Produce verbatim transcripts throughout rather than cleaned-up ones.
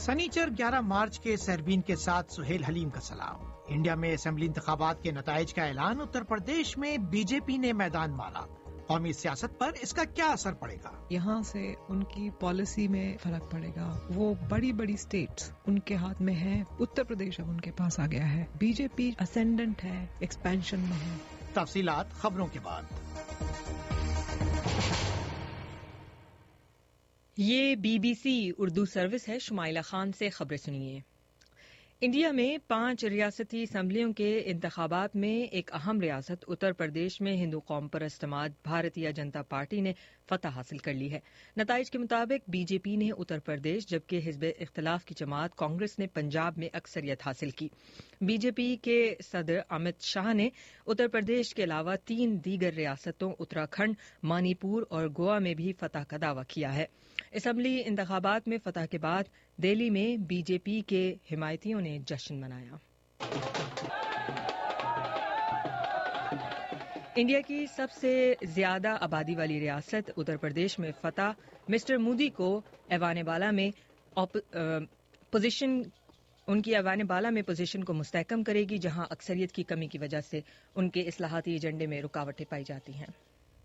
سنیچر گیارہ مارچ کے سربین کے ساتھ سہیل حلیم کا سلام۔ انڈیا میں اسمبلی انتخابات کے نتائج کا اعلان، اتر پردیش میں بی جے پی نے میدان مالا، قومی سیاست پر اس کا کیا اثر پڑے گا؟ یہاں سے ان کی پالیسی میں فرق پڑے گا۔ وہ بڑی بڑی سٹیٹس ان کے ہاتھ میں ہیں، اتر پردیش اب ان کے پاس آ گیا ہے، بی جے پی اسینڈنٹ ہے، ایکسپینشن میں ہے۔ تفصیلات خبروں کے بعد۔ یہ B B C Urdu service ہے، شمائلہ خان سے خبریں سنیے۔ انڈیا میں پانچ ریاستی اسمبلیوں کے انتخابات میں ایک اہم ریاست اتر پردیش میں ہندو قوم پرست جماعت بھارتیہ جنتا پارٹی نے فتح حاصل کر لی ہے۔ نتائج کے مطابق بی جے پی نے اتر پردیش جبکہ حزب اختلاف کی جماعت کانگریس نے پنجاب میں اکثریت حاصل کی۔ بی جے پی کے صدر امت شاہ نے اتر پردیش کے علاوہ تین دیگر ریاستوں اتراکھنڈ، منی پور اور گوا میں بھی فتح کا دعویٰ کیا ہے۔ اسمبلی انتخابات میں فتح کے بعد دہلی میں بی جے پی کے حمایتیوں نے جشن منایا۔ انڈیا کی سب سے زیادہ آبادی والی ریاست اتر پردیش میں فتح مسٹر مودی کو ایوان بالا میں پوزیشن ان کی ایوان بالا میں پوزیشن کو مستحکم کرے گی، جہاں اکثریت کی کمی کی وجہ سے ان کے اصلاحاتی ایجنڈے میں رکاوٹیں پائی جاتی ہیں۔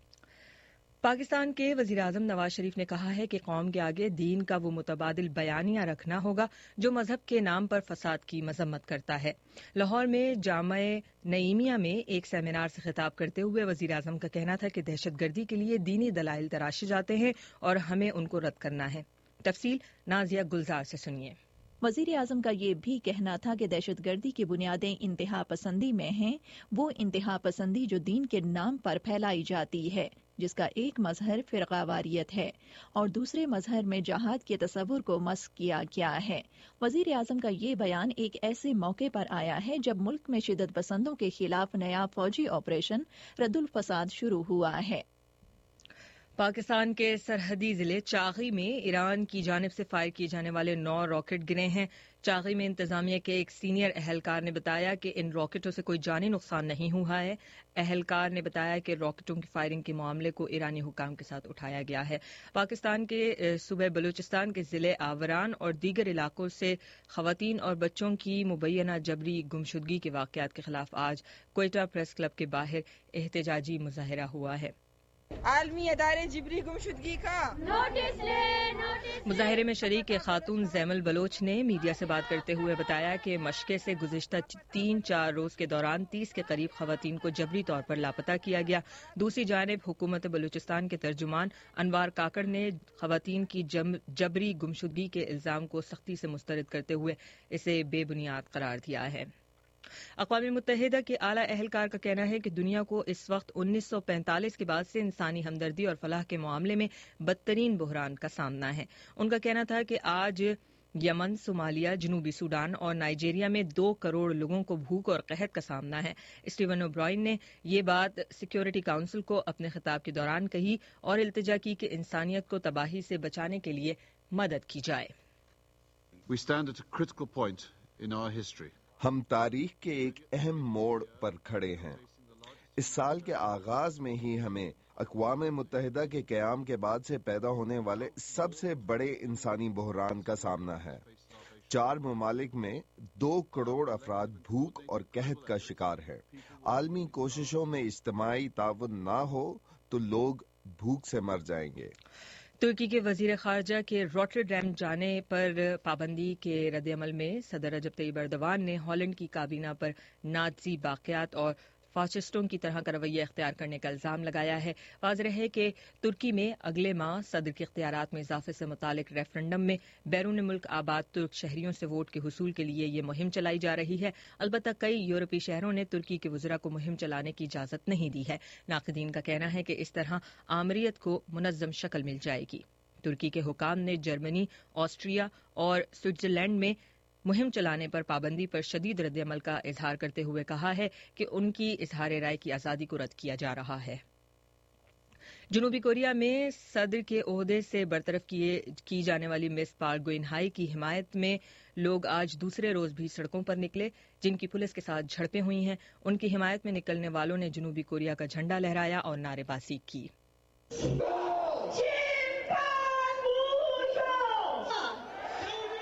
پاکستان کے وزیر اعظم نواز شریف نے کہا ہے کہ قوم کے آگے دین کا وہ متبادل بیانیہ رکھنا ہوگا جو مذہب کے نام پر فساد کی مذمت کرتا ہے۔ لاہور میں جامع نعیمیہ میں ایک سیمینار سے خطاب کرتے ہوئے وزیر اعظم کا کہنا تھا کہ دہشت گردی کے لیے دینی دلائل تراشے جاتے ہیں اور ہمیں ان کو رد کرنا ہے۔ تفصیل نازیہ گلزار سے سنیے۔ وزیر اعظم کا یہ بھی کہنا تھا کہ دہشت گردی کی بنیادیں انتہا پسندی میں ہیں، وہ انتہا پسندی جو دین کے نام پر پھیلائی جاتی ہے، جس کا ایک مظہر فرقہ واریت ہے اور دوسرے مظہر میں جہاد کے تصور کو مسخ کیا گیا ہے۔ وزیر اعظم کا یہ بیان ایک ایسے موقع پر آیا ہے جب ملک میں شدت پسندوں کے خلاف نیا فوجی آپریشن رد الفساد شروع ہوا ہے۔ پاکستان کے سرحدی ضلع چاغی میں ایران کی جانب سے فائر کیے جانے والے نو راکٹ گرے ہیں۔ چاغی میں انتظامیہ کے ایک سینئر اہلکار نے بتایا کہ ان راکٹوں سے کوئی جانی نقصان نہیں ہوا ہے۔ اہلکار نے بتایا کہ راکٹوں کی فائرنگ کے معاملے کو ایرانی حکام کے ساتھ اٹھایا گیا ہے۔ پاکستان کے صوبہ بلوچستان کے ضلع آوران اور دیگر علاقوں سے خواتین اور بچوں کی مبینہ جبری گمشدگی کے واقعات کے خلاف آج کوئٹہ پریس کلب کے باہر احتجاجی مظاہرہ ہوا ہے۔ عالمی ادارے جبری گمشدگی کا نوٹس لے۔ مظاہرے میں شریک خاتون زیمل بلوچ نے میڈیا سے بات کرتے ہوئے بتایا کہ مشقے سے گزشتہ تین چار روز کے دوران تیس کے قریب خواتین کو جبری طور پر لاپتہ کیا گیا۔ دوسری جانب حکومت بلوچستان کے ترجمان انوار کاکڑ نے خواتین کی جبری گمشدگی کے الزام کو سختی سے مسترد کرتے ہوئے اسے بے بنیاد قرار دیا ہے۔ اقوام متحدہ کے اعلیٰ اہلکار کا کہنا ہے کہ دنیا کو اس وقت انیس سو پینتالیس کے بعد سے انسانی ہمدردی اور فلاح کے معاملے میں بدترین بحران کا سامنا ہے۔ ان کا کہنا تھا کہ آج یمن، صومالیہ، جنوبی سوڈان اور نائجیریا میں دو کروڑ لوگوں کو بھوک اور قحط کا سامنا ہے۔ اسٹیون اوبرائن نے یہ بات سیکیورٹی کونسل کو اپنے خطاب کے دوران کہی اور التجا کی کہ انسانیت کو تباہی سے بچانے کے لیے مدد کی جائے۔ We stand at a critical point in our history. ہم تاریخ کے ایک اہم موڑ پر کھڑے ہیں۔ اس سال کے آغاز میں ہی ہمیں اقوام متحدہ کے قیام کے بعد سے پیدا ہونے والے سب سے بڑے انسانی بحران کا سامنا ہے۔ چار ممالک میں دو کروڑ افراد بھوک اور قحط کا شکار ہے۔ عالمی کوششوں میں اجتماعی تعاون نہ ہو تو لوگ بھوک سے مر جائیں گے۔ ترکی کے وزیر خارجہ کے روٹرڈیم جانے پر پابندی کے رد عمل میں صدر رجب طیب ایردوان نے ہالینڈ کی کابینہ پر نازی واقعات اور فاشسٹوں کی طرح کا رویہ اختیار کرنے کا الزام لگایا ہے۔ واضح ہے کہ ترکی میں اگلے ماہ صدر کے اختیارات میں اضافے سے متعلق ریفرنڈم میں بیرون ملک آباد ترک شہریوں سے ووٹ کے حصول کے لیے یہ مہم چلائی جا رہی ہے۔ البتہ کئی یورپی شہروں نے ترکی کے وزراء کو مہم چلانے کی اجازت نہیں دی ہے۔ ناقدین کا کہنا ہے کہ اس طرح آمریت کو منظم شکل مل جائے گی۔ ترکی کے حکام نے جرمنی، آسٹریا اور سوئٹزرلینڈ میں مہم چلانے پر پابندی پر شدید رد عمل کا اظہار کرتے ہوئے کہا ہے کہ ان کی اظہار رائے کی آزادی کو رد کیا جا رہا ہے۔ جنوبی کوریا میں صدر کے عہدے سے برطرف کیے کی جانے والی مس پارک گوئن ہائی کی حمایت میں لوگ آج دوسرے روز بھی سڑکوں پر نکلے، جن کی پولیس کے ساتھ جھڑپیں ہوئی ہیں۔ ان کی حمایت میں نکلنے والوں نے جنوبی کوریا کا جھنڈا لہرایا اور نعرے بازی کی۔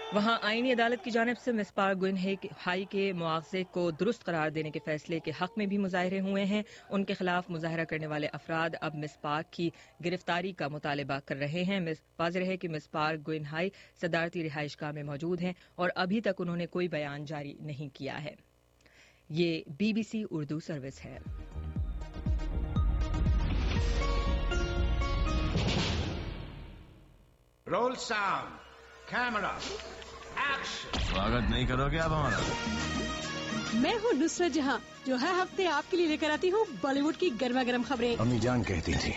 وہاں آئینی عدالت کی جانب سے مصباح گوئن ہائی کے مواخذے کو درست قرار دینے کے فیصلے کے حق میں بھی مظاہرے ہوئے ہیں. ان کے خلاف مظاہرہ کرنے والے افراد اب مصباح کی گرفتاری کا مطالبہ کر رہے ہیں. واضح ہے کہ مصباح گوئن ہائی صدارتی رہائش گاہ میں موجود ہیں اور ابھی تک انہوں نے کوئی بیان جاری نہیں کیا ہے. یہ B B C Urdu service ہے. Roll sound camera action. سواگت نہیں کرو گے آپ ہمارا؟ میں ہوں نصرت جہاں جو ہر ہفتے آپ کے لیے لے کر آتی ہوں بالی ووڈ کی گرما گرم خبریں. امی جان کہتی تھی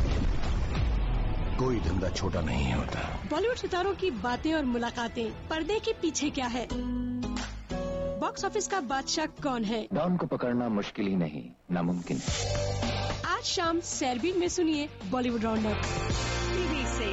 کوئی دھندا چھوٹا نہیں ہوتا. بالی ووڈ ستاروں کی باتیں اور ملاقاتیں. پردے کے پیچھے کیا ہے؟ باکس آفس کا بادشاہ کون ہے؟ ڈان کو پکڑنا مشکل ہی نہیں ناممکن. آج شام سیربین میں سنیے Bollywood round up. T V سے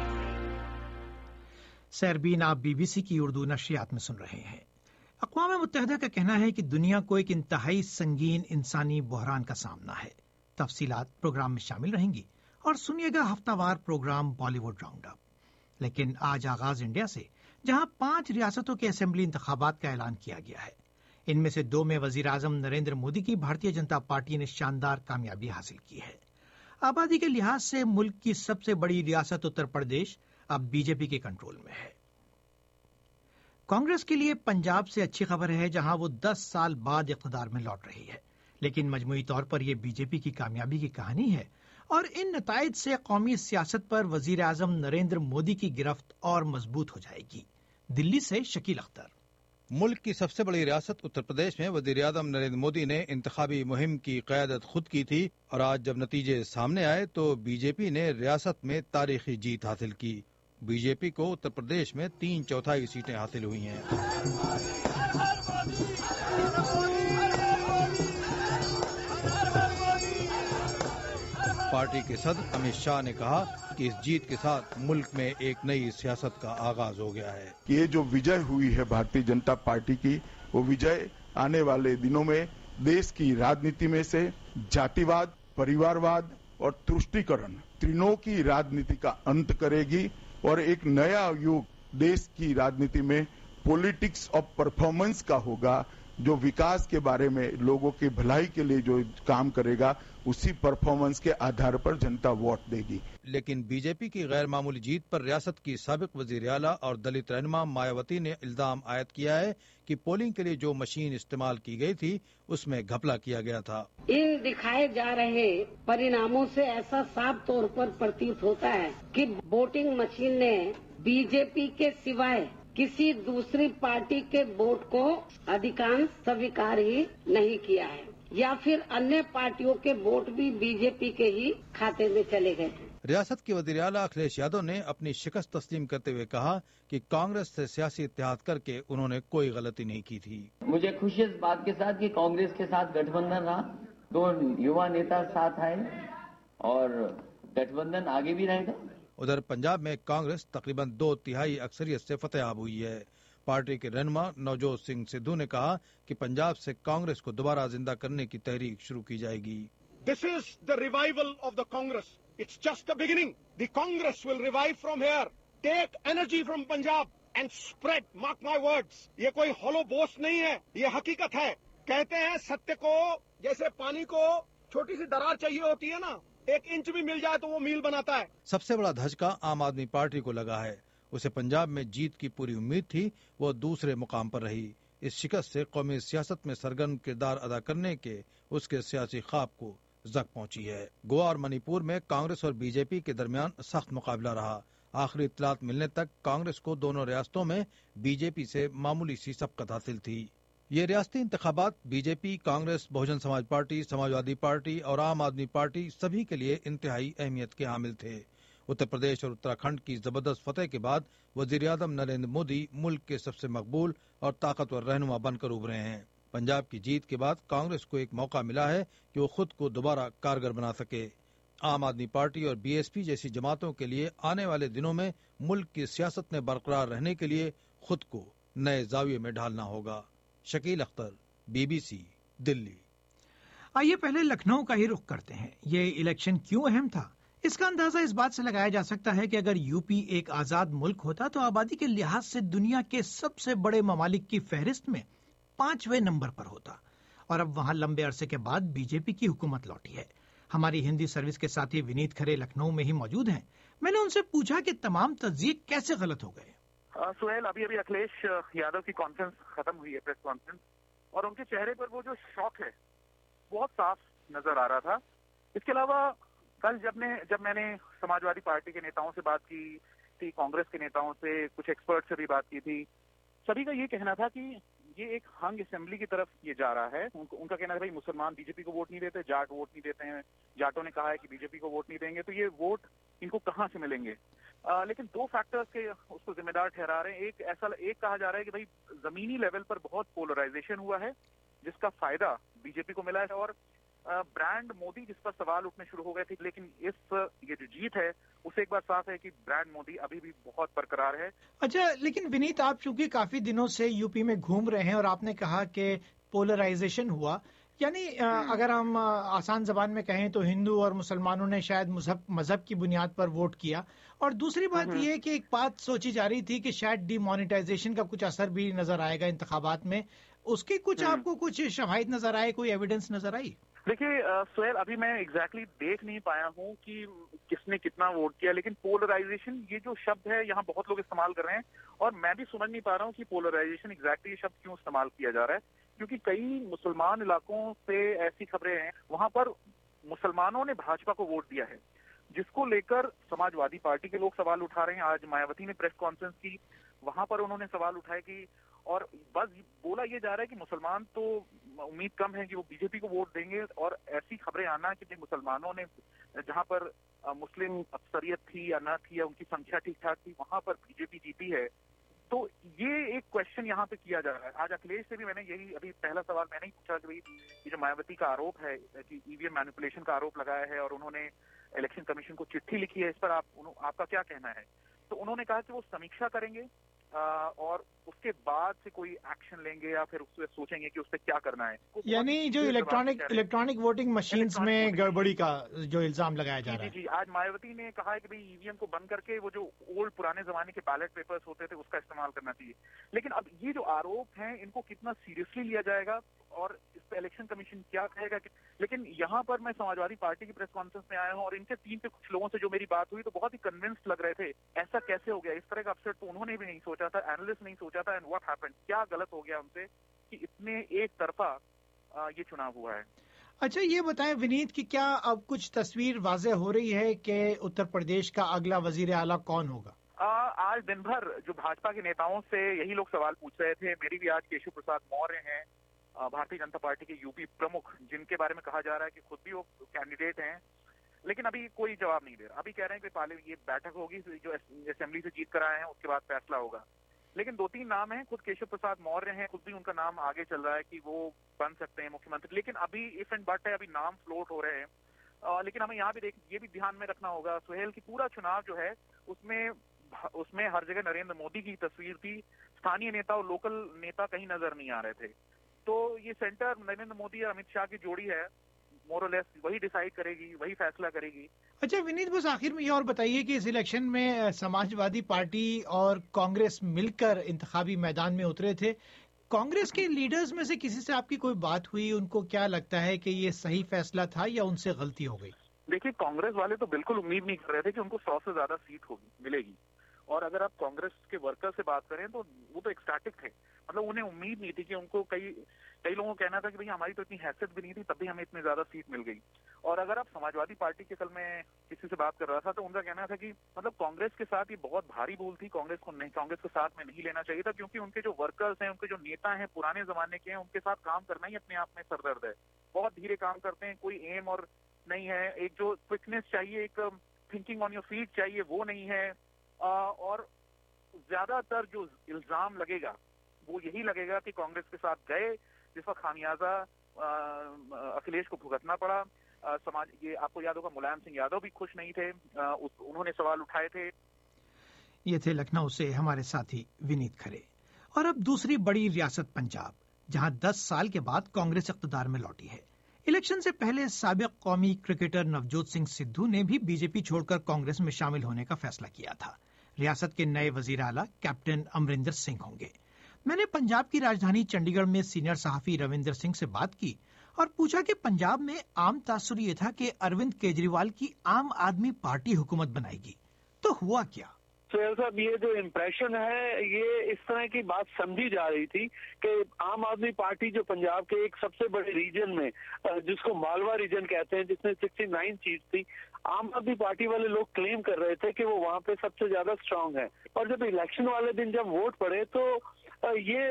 سیربین آپ بی بی سی کی اردو نشریات میں سن رہے ہیں. اقوام متحدہ کا کہنا ہے کہ دنیا کو ایک انتہائی سنگین انسانی بحران کا سامنا ہے. تفصیلات پروگرام میں شامل رہیں گی اور سنیے گا ہفتہ وار programme Bollywood round up. لیکن آج آغاز انڈیا سے، جہاں پانچ ریاستوں کے اسمبلی انتخابات کا اعلان کیا گیا ہے. ان میں سے دو میں وزیر اعظم نریندر مودی کی بھارتیہ جنتا پارٹی نے شاندار کامیابی حاصل کی ہے. آبادی کے لحاظ سے ملک کی سب سے بڑی ریاست اتر پردیش اب بی جے پی کے کنٹرول میں ہے. کانگریس کے لیے پنجاب سے اچھی خبر ہے، جہاں وہ دس سال بعد اقتدار میں لوٹ رہی ہے. لیکن مجموعی طور پر یہ بی جے پی کی کامیابی کی کہانی ہے اور ان نتائج سے قومی سیاست پر وزیر اعظم نریندر مودی کی گرفت اور مضبوط ہو جائے گی. دلی سے شکیل اختر. ملک کی سب سے بڑی ریاست اتر پردیش میں وزیر اعظم نریندر مودی نے انتخابی مہم کی قیادت خود کی تھی اور آج جب نتیجے سامنے آئے تو بی جے پی نے ریاست میں تاریخی جیت حاصل کی. بی جے پی کو اتر پردیش میں تین چوتھائی سیٹیں حاصل ہوئی ہیں. پارٹی کے صدر امت شاہ نے کہا کہ اس جیت کے ساتھ ملک میں ایک نئی سیاست کا آغاز ہو گیا ہے. یہ جو وجے ہوئی ہے بھارتیہ جنتا پارٹی کی، وہ وجے آنے والے دنوں میں دیش کی راجنیتی میں سے جاتی واد، پریوار واد اور ترشٹیکرن تینوں کی راجنیتی کا انت کرے گی اور ایک نیا یوگ دیش کی راجنیتی میں پولیٹکس آف پرفارمنس کا ہوگا، جو وکاس کے بارے میں لوگوں کی بھلائی کے لیے جو کام کرے گا اسی پرفارمنس کے آدھار پر جنتا ووٹ دے گی. لیکن بی جے پی کی غیر معمولی جیت پر ریاست کی سابق وزیر اعلیٰ اور دلت رہنما مایاوتی نے الزام عائد کیا ہے کہ پولنگ کے لیے جو مشین استعمال کی گئی تھی اس میں گھپلا کیا گیا تھا. ان دکھائے جا رہے پریناموں سے ایسا صاف طور پر پرتیت ہوتا ہے کہ ووٹنگ مشین نے بی جے پی کے سوائے کسی دوسری پارٹی کے ووٹ کو ادھیکانش سویکار ہی نہیں کیا ہے، یا پھر انیہ پارٹیوں کے ووٹ بھی بی جے پی کے ہی کھاتے میں چلے گئے ہیں. ریاست کے وزیر اعلیٰ اکھلیش یادو نے اپنی شکست تسلیم کرتے ہوئے کہا کہ کانگریس سے سیاسی اتحاد کر کے انہوں نے کوئی غلطی نہیں کی تھی. مجھے خوشی اس بات کے ساتھ کہ کانگریس کے ساتھ گٹھ بندھن رہا، دو یوا نیتا ساتھ آئے اور گٹھ بندھن آگے بھی رہے گا. ادھر پنجاب میں کانگریس تقریباً دو تہائی اکثریت سے فتح یاب ہوئی ہے. پارٹی کے رہنما نوجوت سنگھ سدھو نے کہا کہ پنجاب سے کانگریس کو دوبارہ زندہ کرنے کی تحریک شروع کی جائے گی. This is the revival of the Congress. It's just the beginning. The Congress will revive from here. Take energy from Punjab and spread. Mark my words. یہ کوئی hollow boast نہیں ہے، یہ حقیقت ہے. کہتے ہیں ستیہ کو جیسے پانی کو چھوٹی سی درار چاہیے ہوتی ہے نا، ایک انچ بھی مل جائے تو وہ میل بناتا ہے. سب سے بڑا دھچکا عام آدمی پارٹی کو لگا ہے. اسے پنجاب میں جیت کی پوری امید تھی، وہ دوسرے مقام پر رہی. اس شکست سے قومی سیاست میں سرگرم کردار ادا کرنے کے اس کے سیاسی خواب کو زک پہنچی ہے. گوا اور منی پور میں کانگریس اور بی جے پی کے درمیان سخت مقابلہ رہا. آخری اطلاعات ملنے تک کانگریس کو دونوں ریاستوں میں بی جے پی سے معمولی سی سبقت حاصل تھی. یہ ریاستی انتخابات B J P, Congress, Bahujan Samaj Party, Samajwadi party اور عام آدمی پارٹی سبھی کے لیے انتہائی اہمیت کے حامل تھے. اتر پردیش اور اتراکھنڈ کی زبردست فتح کے بعد وزیر اعظم نریندر مودی ملک کے سب سے مقبول اور طاقتور رہنما بن کر ابھرے ہیں. پنجاب کی جیت کے بعد کانگریس کو ایک موقع ملا ہے کہ وہ خود کو دوبارہ کارگر بنا سکے. عام آدمی پارٹی اور بی ایس پی جیسی جماعتوں کے لیے آنے والے دنوں میں ملک کی سیاست میں برقرار رہنے کے لیے خود کو نئے زاویے میں ڈھالنا ہوگا. Shakeel Akhtar, B B C, Delhi. آئیے پہلے لکھنؤ کا ہی رخ کرتے ہیں. یہ الیکشن کیوں اہم تھا، اس کا اندازہ اس بات سے لگایا جا سکتا ہے کہ اگر یو پی ایک آزاد ملک ہوتا تو آبادی کے لحاظ سے دنیا کے سب سے بڑے ممالک کی فہرست میں پانچویں نمبر پر ہوتا، اور اب وہاں لمبے عرصے کے بعد بی جے پی کی حکومت لوٹی ہے۔ ہماری ہندی سروس کے ساتھی ونیت کھرے لکھنؤ میں ہی موجود ہیں۔ میں نے ان سے پوچھا کہ تمام تجزیے کیسے غلط ہو گئے۔ سہیل، ابھی ابھی اکھلیش یادو کی کانفرنس ختم ہوئی ہے، پریس کانفرنس، اور ان کے چہرے پر وہ جو شوق ہے بہت صاف نظر آ رہا تھا۔ اس کے علاوہ کل جب نے جب میں نے سماجوادی پارٹی کے نیتاؤں سے بات کی تھی، کانگریس کے نیتاؤں سے، کچھ ایکسپرٹ سے بھی بات کی تھی، سبھی کا یہ کہنا تھا کہ یہ ایک ہنگ اسمبلی کی طرف یہ جا رہا ہے۔ ان, ان کا کہنا ہے بھائی مسلمان بی جے پی کو ووٹ نہیں دیتے، جاٹ ووٹ نہیں دیتے ہیں، جاٹوں نے کہا ہے کہ بی جے پی کو ووٹ نہیں دیں گے، تو یہ ووٹ ان کو کہاں سے ملیں گے؟ آ, لیکن دو فیکٹرز کے اس کو ذمہ دار ٹھہرا رہے ہیں۔ ایک ایسا ایک کہا جا رہا ہے کہ بھائی زمینی لیول پر بہت پولرائزیشن ہوا ہے جس کا فائدہ بی جے پی کو ملا ہے، اور برانڈ مودی جس پر سوال اٹھنے شروع ہو گئے تھے، لیکن اس یہ جو جیت ہے اسے ایک بار صاف ہے کہ برانڈ مودی ابھی بھی بہت برقرار ہے۔ اچھا، لیکن ونیت، آپ چونکہ کافی دنوں سے یو پی میں گھوم رہے ہیں اور آپ نے کہا کہ پولرائزیشن ہوا، یعنی اگر ہم آسان زبان میں کہیں تو ہندو اور مسلمانوں نے شاید مذہب مذہب کی بنیاد پر ووٹ کیا، اور دوسری بات یہ کہ ایک بات سوچی جا رہی تھی کہ شاید ڈی مانیٹائزیشن کا کچھ اثر بھی نظر آئے گا انتخابات میں، اس کی کچھ آپ کو کچھ شواہد نظر آئے، کوئی ایویڈنس نظر آئی؟ دیکھیے سہیل، ابھی میں ایگزیکٹلی دیکھ نہیں پایا ہوں کہ کس نے کتنا ووٹ کیا، لیکن پولرائزیشن یہ جو شبد ہے یہاں بہت لوگ استعمال کر رہے ہیں، اور میں بھی سمجھ نہیں پا رہا ہوں کہ پولرائزیشن ایگزیکٹلی یہ شبد کیوں استعمال کیا جا رہا ہے، کیونکہ کئی مسلمان علاقوں سے ایسی خبریں ہیں وہاں پر مسلمانوں نے بھاجپا کو ووٹ دیا ہے، جس کو لے کر سماجوادی پارٹی کے لوگ سوال اٹھا رہے ہیں۔ آج مایاوتی نے پریس کانفرنس کی، وہاں پر انہوں نے سوال اٹھائے کہ، اور بس بولا یہ جا رہا ہے کہ مسلمان تو امید کم ہے کہ وہ بی جے پی کو ووٹ دیں گے، اور ایسی خبریں آنا کہ مسلمانوں نے جہاں پر مسلم اکثریت تھی یا نہ تھی یا ان کی سنکھیا ٹھیک ٹھاک تھی وہاں پر بی جے پی جیتی ہے، تو یہ ایک کوشچن یہاں پہ کیا جا رہا ہے۔ آج اکھلیش سے بھی میں نے یہی ابھی پہلا سوال میں نے ہی پوچھا کہ بھائی یہ جو مایاوتی کا آروپ ہے کہ ای وی ایم مینیپولیشن کا آروپ لگایا ہے اور انہوں نے الیکشن کمیشن کو چٹھی لکھی ہے، اس پر آپ آپ کا کیا کہنا ہے؟ تو انہوں نے کہا کہ وہ سمیکشا کریں گے اور اس کے بعد سے کوئی ایکشن لیں گے یا پھر اس پہ سوچیں گے کہ اس پہ کیا کرنا ہے۔ یعنی جو الیکٹرانک الیکٹرانک ووٹنگ مشینز میں گڑبڑی کا جو الزام لگایا جا رہا ہے۔ جی جی آج مایاوتی نے کہا ہے کہ بھائی ای وی ایم کو بند کر کے وہ جو اولڈ پرانے زمانے کے بیلٹ پیپرز ہوتے تھے اس کا استعمال کرنا چاہیے، لیکن اب یہ جو آروپ ہیں ان کو کتنا سیریسلی لیا جائے گا اور اس پہ الیکشن کمیشن کیا کہے گا؟ لیکن یہاں پر میں سماجوادی پارٹی کی پریس کانفرنس میں آیا ہوں اور ان کے ٹیم کے کچھ لوگوں سے جو میری بات ہوئی تو بہت ہی کنونسڈ لگ رہے تھے، ایسا کیسے ہو گیا، اس طرح کا اپسیٹ تو انہوں نے بھی نہیں سوچا تھا، اینالسٹ نہیں سوچا تھا، اینڈ واٹ ہیپنڈ، کیا غلط ہو گیا ان سے کہ اتنے ایک طرفہ یہ چناؤ ہوا ہے۔ اچھا یہ بتائیں ونیت کہ کیا اب کچھ تصویر واضح ہو رہی ہے کہ اتر پردیش کا اگلا وزیر اعلیٰ کون ہوگا؟ آج دن بھر جو بھاجپا کے نیتاؤں سے یہی لوگ سوال پوچھ رہے تھے، میری بھی آج کیشو پرساد مورے ہیں بھارتی جنتا پارٹی کے یو پی پرمکھ، جن کے بارے میں کہا جا رہا ہے کہ خود بھی وہ کینڈیڈیٹ ہیں، لیکن ابھی کوئی جواب نہیں دے رہا۔ ابھی کہہ رہے ہیں کہ پہلے یہ بیٹھک ہوگی جو اسمبلی سے جیت کر آئے ہیں اس کے بعد فیصلہ ہوگا، لیکن دو تین نام ہیں، خود کیشو پرساد مورے ہیں، خود بھی ان کا نام آگے چل رہا ہے کہ وہ بن سکتے ہیں مکھیہ منتری، لیکن ابھی اف اینڈ بٹ ہے، ابھی نام فلوٹ ہو رہے ہیں، لیکن ہمیں یہاں بھی دیکھ یہ بھی دھیان میں رکھنا ہوگا سہیل کی پورا چناؤ جو ہے اس میں اس میں ہر جگہ نریندر مودی کی تصویر تھی، استھانی نیتا اور لوکل نیتا کہیں نظر نہیں آ رہے تھے، تو یہ سینٹر نریندر مودی اور امت شاہ کی جوڑی ہے، مور اور لیس وہی ڈیسائیڈ کرے گی، وہی فیصلہ کرے گی۔ اچھا ونیت، بس آخر میں یہ اور بتائیے کہ اس الیکشن میں سماجوادی پارٹی اور کانگریس مل کر انتخابی میدان میں اترے تھے، کانگریس کے لیڈرز میں سے کسی سے آپ کی کوئی بات ہوئی؟ ان کو کیا لگتا ہے کہ یہ صحیح فیصلہ تھا یا ان سے غلطی ہو گئی؟ دیکھیے کانگریس والے تو بالکل امید نہیں کر رہے تھے کہ ان کو سو سے زیادہ سیٹ ہوگی ملے گی، اور اگر آپ کانگریس کے ورکر سے بات کریں تو وہ تو ایکسٹیٹک تھے، مطلب انہیں امید نہیں تھی کہ ان کو کئی کئی لوگوں کو کہنا تھا کہ بھئی ہماری تو اتنی حیثیت بھی نہیں تھی تب بھی ہمیں اتنی زیادہ سیٹ مل گئی، اور اگر آپ سماجوادی پارٹی کے کل میں کسی سے بات کر رہا تھا تو ان کا کہنا تھا کہ مطلب کانگریس کے ساتھ یہ بہت بھاری بھول تھی، کانگریس کو نہیں کانگریس کو ساتھ میں نہیں لینا چاہیے تھا، کیونکہ ان کے جو ورکرز ہیں، ان کے جو نیتا ہیں پرانے زمانے کے ہیں، ان کے ساتھ کام کرنا ہی اپنے آپ میں سردرد ہے، بہت دھیرے کام کرتے ہیں، کوئی ایم اور نہیں ہے، ایک جو کوئکنیس چاہیے، ایک تھنکنگ آن یور فیٹ چاہیے وہ نہیں ہے، اور زیادہ تر جو الزام لگے گا وہ یہی لگے گا کہ کانگریس کے ساتھ گئے جس کا خامیازہ اکھلیش کو بھگتنا پڑا۔ سماج یہ آپ کو یاد ہوگا ملائم سنگھ یادو بھی خوش نہیں تھے، انہوں نے سوال اٹھائے تھے۔ یہ تھے لکھنؤ سے ہمارے ساتھی ونیت کھرے۔ اور اب دوسری بڑی ریاست پنجاب، جہاں دس سال کے بعد کانگریس اقتدار میں لوٹی ہے۔ इलेक्शन से पहले साबिक कौमी क्रिकेटर नवजोत सिंह सिद्धू ने भी बीजेपी छोड़कर कांग्रेस में शामिल होने का फैसला किया था। रियासत के नए वजीर आला कैप्टन अमरिंदर सिंह होंगे। मैंने पंजाब की राजधानी चंडीगढ़ में सीनियर सहाफी रविंदर सिंह से बात की और पूछा कि पंजाब में आम तासुर ये था कि अरविंद केजरीवाल की आम आदमी पार्टी हुकूमत बनाएगी, तो हुआ क्या? सुहेल साहब, ये जो इम्प्रेशन है ये इस तरह की बात समझी जा रही थी कि आम आदमी पार्टी जो पंजाब के एक सबसे बड़े रीजन में, जिसको मालवा रीजन कहते हैं, जिसमें उनहत्तर सीट थी, आम आदमी पार्टी वाले लोग क्लेम कर रहे थे कि वो वहाँ पे सबसे ज्यादा स्ट्रांग है। और जब इलेक्शन वाले दिन जब वोट पड़े तो ये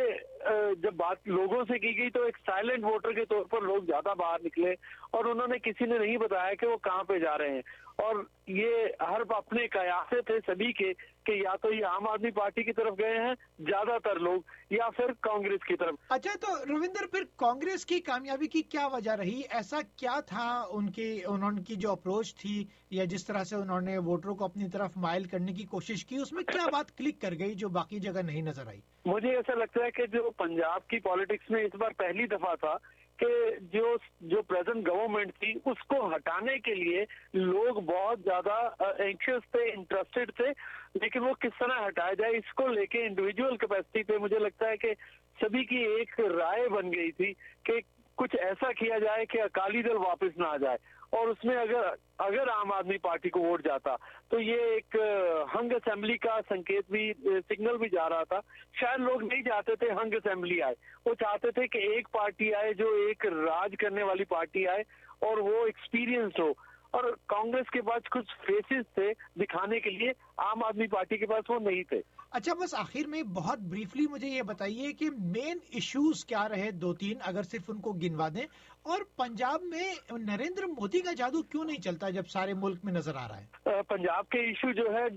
जब बात लोगों से की गई तो एक साइलेंट वोटर के तौर पर लोग ज्यादा बाहर निकले और उन्होंने किसी ने नहीं बताया कि वो कहाँ पे जा रहे हैं। और ये हर अपने कयासे थे सभी के कि या तो ये आम आदमी पार्टी की तरफ गए हैं ज्यादातर लोग, या फिर कांग्रेस की तरफ। अच्छा, तो रविंदर, फिर कांग्रेस की कामयाबी की क्या वजह रही? ऐसा क्या था उनकी उन्होंने जो अप्रोच थी या जिस तरह से उन्होंने वोटरों को अपनी तरफ माइल करने की कोशिश की, उसमें क्या बात क्लिक कर गई जो बाकी जगह नहीं नजर आई? मुझे ऐसा लगता है कि जो पंजाब की पॉलिटिक्स में इस बार पहली दफा था कि जो जो प्रेजेंट गवर्नमेंट थी उसको हटाने के लिए लोग बहुत ज्यादा एंक्शियस थे, इंटरेस्टेड थे, लेकिन वो किस तरह हटाया जाए इसको लेके इंडिविजुअल कैपेसिटी पे मुझे लगता है कि सभी की एक राय बन गई थी कि कुछ ऐसा किया जाए कि अकाली दल वापस ना आ जाए। और उसमें अगर अगर आम आदमी पार्टी को वोट जाता तो ये एक हंग असेंबली का संकेत भी, सिग्नल भी जा रहा था। शायद लोग नहीं चाहते थे हंग असेंबली आए, वो चाहते थे कि एक पार्टी आए जो एक राज करने वाली पार्टी आए और वो एक्सपीरियंस हो। और कांग्रेस के पास कुछ फेसेस थे दिखाने के लिए, आम आदमी पार्टी के पास वो नहीं थे। अच्छा, बस आखिर में बहुत ब्रीफली मुझे ये बताइए कि मेन इश्यूज क्या रहे, दो तीन अगर सिर्फ उनको गिनवा दें। और पंजाब में नरेंद्र मोदी का जादू क्यों नहीं चलता जब सारे मुल्क में नजर आ रहा है? पंजाब के इशू जो है,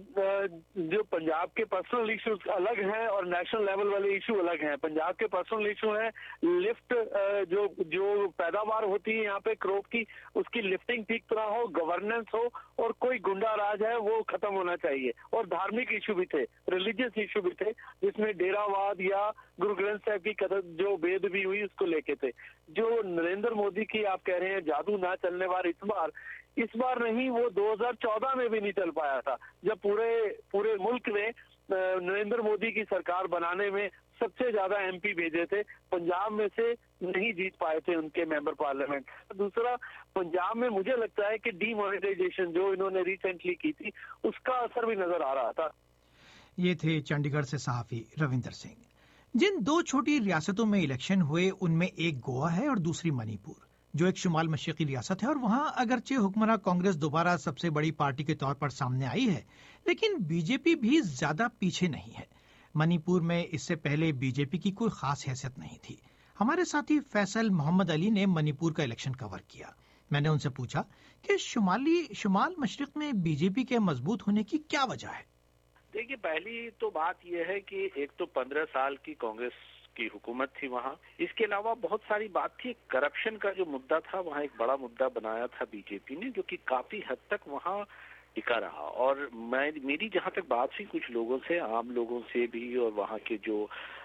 जो पंजाब के पर्सनल इश्यूज अलग हैं और नेशनल लेवल वाले इशू अलग हैं। पंजाब के पर्सनल इशू हैं लिफ्ट, जो जो पैदावार होती है यहाँ पे क्रॉप की, उसकी लिफ्टिंग ठीक तरह हो, गवर्नेंस हो और कोई गुंडा राज है वो खत्म होना चाहिए। और धार्मिक इशू भी थे, रिलीजियस इशू भी थे, जिसमें डेरावाद या गुरु ग्रंथ साहब की कदम जो बेद भी हुई उसको लेके थे। जो नरेंद्र मोदी की आप कह रहे हैं जादू ना चलने वाला इस बार इस बार नहीं, वो दो हज़ार चौदह में भी नहीं चल पाया था जब पूरे पूरे मुल्क ने नरेंद्र मोदी की सरकार बनाने में सबसे ज्यादा एमपी भेजे थे। पंजाब में से नहीं जीत पाए थे उनके मेंबर पार्लियामेंट। दूसरा, पंजाब में मुझे लगता है कि डीमोनेटाइजेशन जो इन्होंने रिसेंटली की थी उसका असर भी नजर आ रहा था। ये थे चंडीगढ़ से सहाफी रविंदर सिंह। जिन दो छोटी रियासतों में इलेक्शन हुए उनमें एक गोवा है और दूसरी मणिपुर, जो एक शुमाल मशरकी रियासत है। और वहां अगरचे हुक्मरान कांग्रेस दोबारा सबसे बड़ी पार्टी के तौर पर सामने आई है, लेकिन बीजेपी भी ज्यादा पीछे नहीं है। मणिपुर में इससे पहले बीजेपी की कोई खास हैसियत नहीं थी। हमारे साथी फैसल मोहम्मद अली ने मणिपुर का इलेक्शन कवर किया। मैंने उनसे पूछा कि शुमाली शुमाल मशरक में बीजेपी के मजबूत होने की क्या वजह है। देखिए, पहली तो बात यह है कि एक तो पंद्रह साल की कांग्रेस की हुकूमत थी वहाँ, इसके अलावा बहुत सारी बात थी। करप्शन का जो मुद्दा था वहाँ एक बड़ा मुद्दा बनाया था बीजेपी ने, जो कि काफी हद तक वहाँ टिका रहा। और मैं मेरी जहाँ तक बात हुई कुछ लोगों से, आम लोगों से भी, और वहाँ के जो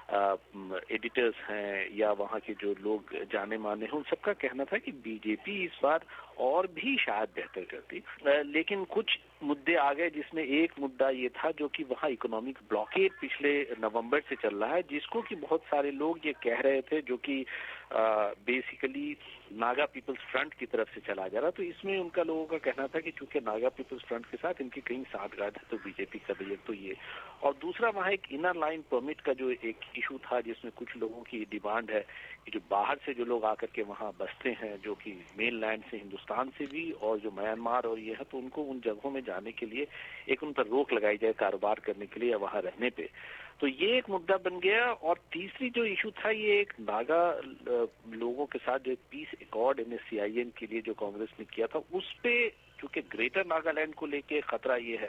एडिटर्स हैं या वहाँ के जो लोग जाने माने हैं, उन सबका कहना था कि बीजेपी इस बार और भी शायद बेहतर करती। लेकिन कुछ मुद्दे आ गए, जिसमें एक मुद्दा ये था जो कि वहाँ इकोनॉमिक ब्लॉकेड पिछले नवंबर से चल रहा है, जिसको कि बहुत सारे लोग ये कह रहे थे, जो कि बेसिकली नागा पीपल्स फ्रंट की तरफ से चला जा रहा। तो इसमें उनका लोगों का कहना था कि चूंकि नागा पीपल्स फ्रंट के साथ इनकी कहीं साठगांठ है तो बीजेपी का भी तो ये। और दूसरा, वहाँ एक इनर लाइन परमिट का जो एक इशू था, जिसमें कुछ लोगों की डिमांड है कि जो बाहर से जो लोग आकर के वहाँ बसते हैं, जो कि मेन लैंड से, हिंदुस्तान से भी और जो म्यांमार और ये है, तो उनको उन जगहों में जाने के लिए एक उन पर रोक लगाई जाए कारोबार करने के लिए या वहाँ रहने पे। तो ये एक मुद्दा बन गया। और तीसरी जो इशू था, ये एक नागा लोगों के साथ जो एक peace accord N S C I N के लिए जो कांग्रेस ने किया था, उस पे चूंकि ग्रेटर नागालैंड को लेके खतरा ये है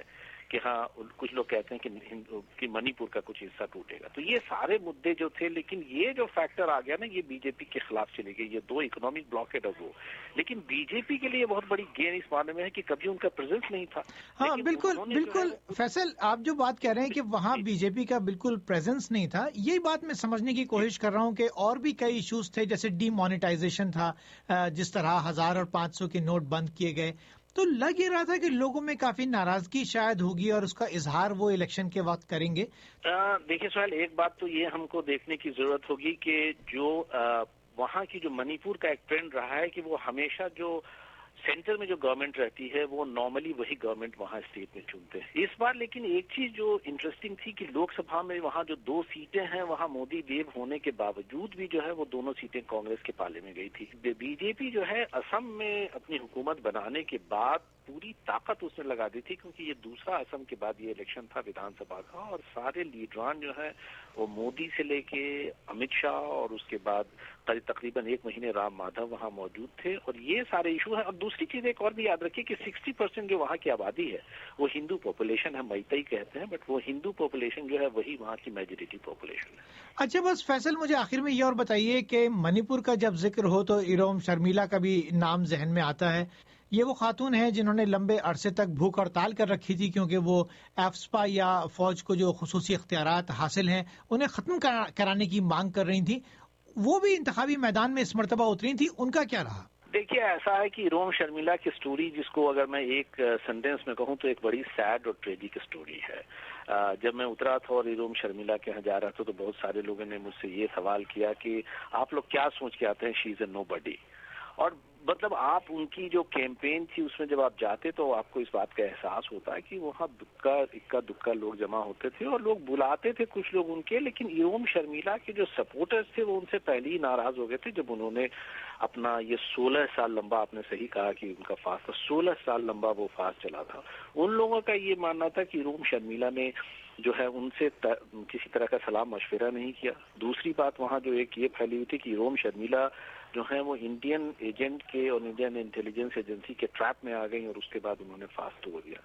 کہ ہاں کچھ لوگ کہتے ہیں کہ, کہ منی پور کا کچھ حصہ ٹوٹے گا. تو یہ سارے مدعے جو تھے, لیکن یہ جو فیکٹر آ گیا نا, یہ بی جے پی کے خلاف چلے گئے. یہ دو اکنامک بلاکیڈ ہے وہ, لیکن بی جے پی کے لیے بہت بڑی گین اس معنی میں ہے کہ کبھی ان کا پریزنس نہیں تھا. ہاں بالکل بالکل فیصل, آپ جو بات کہہ رہے ہیں کہ وہاں بی جے پی کا بالکل پریزنس نہیں تھا, یہی بات میں سمجھنے کی کوشش کر رہا ہوں کہ اور بھی کئی ایشوز تھے, جیسے ڈی مانیٹائزیشن تھا, جس طرح ہزار اور پانچ سو کے نوٹ بند کیے گئے. تو لگ یہ رہا تھا کہ لوگوں میں کافی ناراضگی شاید ہوگی اور اس کا اظہار وہ الیکشن کے وقت کریں گے. دیکھیے سہیل, ایک بات تو یہ ہم کو دیکھنے کی ضرورت ہوگی کہ جو وہاں کی جو منی پور کا ایک ٹرینڈ رہا ہے کہ وہ ہمیشہ جو سینٹر میں جو گورنمنٹ رہتی ہے وہ نارملی وہی گورنمنٹ وہاں اسٹیٹ میں چنتے ہیں. اس بار لیکن ایک چیز جو انٹرسٹنگ تھی کہ لوک سبھا میں وہاں جو دو سیٹیں ہیں وہاں مودی ویو ہونے کے باوجود بھی جو ہے وہ دونوں سیٹیں کانگریس کے پالے میں گئی تھی. بی جے پی جو ہے اسم میں اپنی حکومت بنانے کے بعد پوری طاقت اس نے لگا دی تھی, کیونکہ یہ دوسرا اسم کے بعد یہ الیکشن تھا ودھان سبھا کا, اور سارے لیڈران جو ہے وہ مودی سے لے کے امت شاہ اور اس کے بعد تقریباً ایک مہینے رام مادھو وہاں موجود تھے, اور یہ سارے ایشو ہیں. اور دوسری چیز ایک اور بھی یاد رکھیے کہ سکسٹی پرسینٹ جو وہاں کی آبادی ہے وہ ہندو پاپولیشن ہے, میتئی کہتے ہیں, بٹ وہ ہندو پاپولیشن جو ہے وہی وہاں کی میجورٹی پاپولیشن ہے. اچھا بس فیصل, مجھے آخر میں یہ اور بتائیے کہ منی پور کا جب ذکر ہو تو ایروم شرمیلا کا بھی نام ذہن میں آتا ہے. یہ وہ خاتون ہیں جنہوں نے لمبے عرصے تک بھوک ہڑتال کر رکھی تھی, کیونکہ وہ ایفسپا یا فوج کو جو خصوصی اختیارات حاصل ہیں انہیں ختم کرانے کی مانگ کر رہی تھی. وہ بھی انتخابی میدان میں اس مرتبہ اتری تھی, ان کا کیا رہا؟ دیکھیے ایسا ہے کہ ایروم شرمیلا کی سٹوری, جس کو اگر میں ایک سینٹینس میں کہوں تو ایک بڑی سیڈ اور ٹریجک سٹوری ہے. جب میں اترا تھا اور ایروم شرمیلا کے یہاں جا رہا تھا تو بہت سارے لوگوں نے مجھ سے یہ سوال کیا کہ آپ لوگ کیا سوچ کے آتے ہیں, شی از اے نو بڈی. اور مطلب آپ ان کی جو کیمپین تھی اس میں جب آپ جاتے تو آپ کو اس بات کا احساس ہوتا ہے کہ وہاں دکا اکا دکا لوگ جمع ہوتے تھے اور لوگ بلاتے تھے کچھ لوگ ان کے, لیکن ایروم شرمیلا کے جو سپورٹرز تھے وہ ان سے پہلے ہی ناراض ہو گئے تھے جب انہوں نے اپنا یہ سولہ سال لمبا, آپ نے صحیح کہا کہ ان کا فاسٹ تھا, سولہ سال لمبا وہ فاسٹ چلا تھا. ان لوگوں کا یہ ماننا تھا کہ ایروم شرمیلا نے جو ہے ان سے کسی طرح کا سلام مشورہ نہیں کیا. دوسری بات وہاں جو ایک یہ پھیلی ہوئی تھی کہ ایروم شرمیلا جو ہیں وہ انڈین ایجنٹ کے اور انڈین انٹیلیجنس ایجنسی کے ٹریپ میں آ گئی اور اس کے بعد انہوں نے فاسٹ توڑ دیا.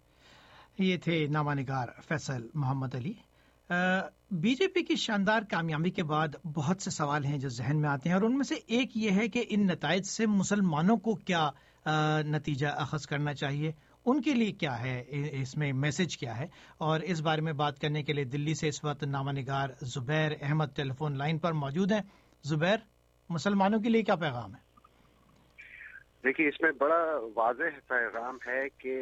یہ تھے نامہ نگار فیصل محمد علی. بی جے پی کی شاندار کامیابی کے بعد بہت سے سوال ہیں جو ذہن میں آتے ہیں, اور ان میں سے ایک یہ ہے کہ ان نتائج سے مسلمانوں کو کیا نتیجہ اخذ کرنا چاہیے, ان کے لیے کیا ہے, اس میں میسج کیا ہے. اور اس بارے میں بات کرنے کے لیے دلی سے اس وقت نامہ نگار Zubair Ahmed telephone line پر موجود ہیں. زبیر, مسلمانوں کے لیے کیا پیغام ہے؟ دیکھیے, اس میں بڑا واضح پیغام ہے کہ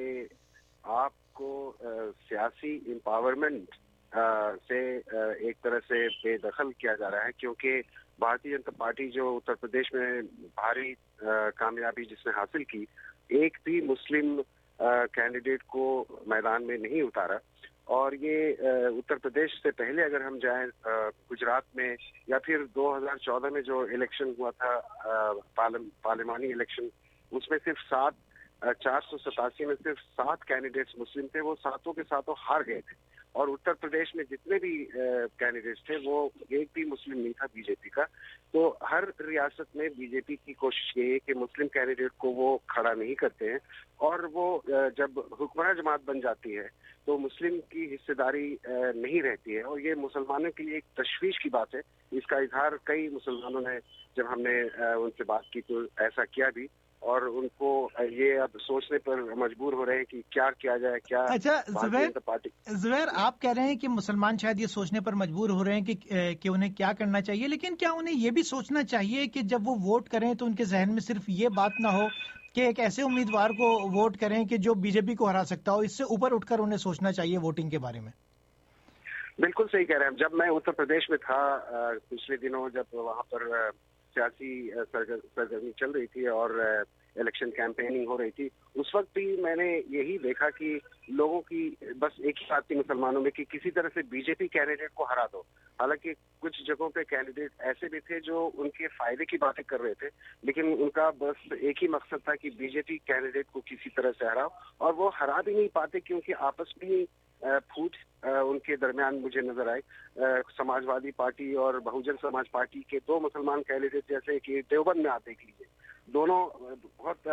آپ کو سیاسی امپاورمنٹ سے ایک طرح سے بے دخل کیا جا رہا ہے, کیونکہ بھارتیہ جنتا پارٹی جو اتر پردیش میں بھاری کامیابی جس نے حاصل کی, ایک بھی مسلم کینڈیڈیٹ کو میدان میں نہیں اتارا. اور یہ اتر پردیش سے پہلے اگر ہم جائیں گجرات میں یا پھر دو ہزار چودہ میں جو الیکشن ہوا تھا پارلیمانی الیکشن, اس میں صرف سات چار سو ستاسی میں صرف سات کینڈیڈیٹس مسلم تھے, وہ ساتوں کے ساتوں ہار گئے تھے. اور اتر پردیش میں جتنے بھی کینڈیڈیٹس تھے وہ ایک بھی مسلم نہیں تھا بی جے پی کا. تو ہر ریاست میں بی جے پی کی کوشش یہ ہے کہ مسلم کینڈیڈیٹ کو وہ کھڑا نہیں کرتے ہیں, اور وہ جب حکمراں جماعت بن جاتی ہے تو مسلم کی حصہ داری نہیں رہتی ہے, اور یہ مسلمانوں کے لیے ایک تشویش کی بات ہے. اس کا اظہار کئی مسلمانوں نے جب ہم نے ان سے بات کی تو ایسا کیا بھی, اور ان کو یہ اب سوچنے پر مجبور ہو رہے ہیں کہ کیا کیا جائے. کیا اچھا زبیر, زبیر آپ کہہ رہے ہیں کہ مسلمان شاید یہ سوچنے پر مجبور ہو رہے ہیں کہ کہ انہیں کیا کرنا چاہیے, لیکن کیا انہیں یہ بھی سوچنا چاہیے کہ جب وہ ووٹ کریں تو ان کے ذہن میں صرف یہ بات نہ ہو کہ ایک ایسے امیدوار کو ووٹ کریں کہ جو بی جے پی کو ہرا سکتا ہو, اس سے اوپر اٹھ کر انہیں سوچنا چاہیے ووٹنگ کے بارے میں؟ بالکل صحیح کہہ رہے ہیں. جب میں اتر پردیش میں تھا پچھلے دنوں, جب وہاں پر سیاسی سرگرمی چل رہی تھی اور الیکشن کیمپیننگ ہو رہی تھی, اس وقت بھی میں نے یہی دیکھا کہ لوگوں کی بس ایک ہی بات تھی مسلمانوں میں کہ کسی طرح سے بی جے پی کینڈیڈیٹ کو ہرا دو. حالانکہ کچھ جگہوں پہ کینڈیڈیٹ ایسے بھی تھے جو ان کے فائدے کی باتیں کر رہے تھے, لیکن ان کا بس ایک ہی مقصد تھا کہ بی جے پی کینڈیڈیٹ کو کسی طرح سے ہراؤ, اور وہ ہرا بھی نہیں پاتے کیونکہ آپس میں پھوٹ ان کے درمیان مجھے نظر آئے. سماج وادی پارٹی اور بہوجن سماج پارٹی کے دو مسلمان کینڈیڈیٹ جیسے کہ دیوبند میں آپ دیکھ لیجیے, دونوں بہت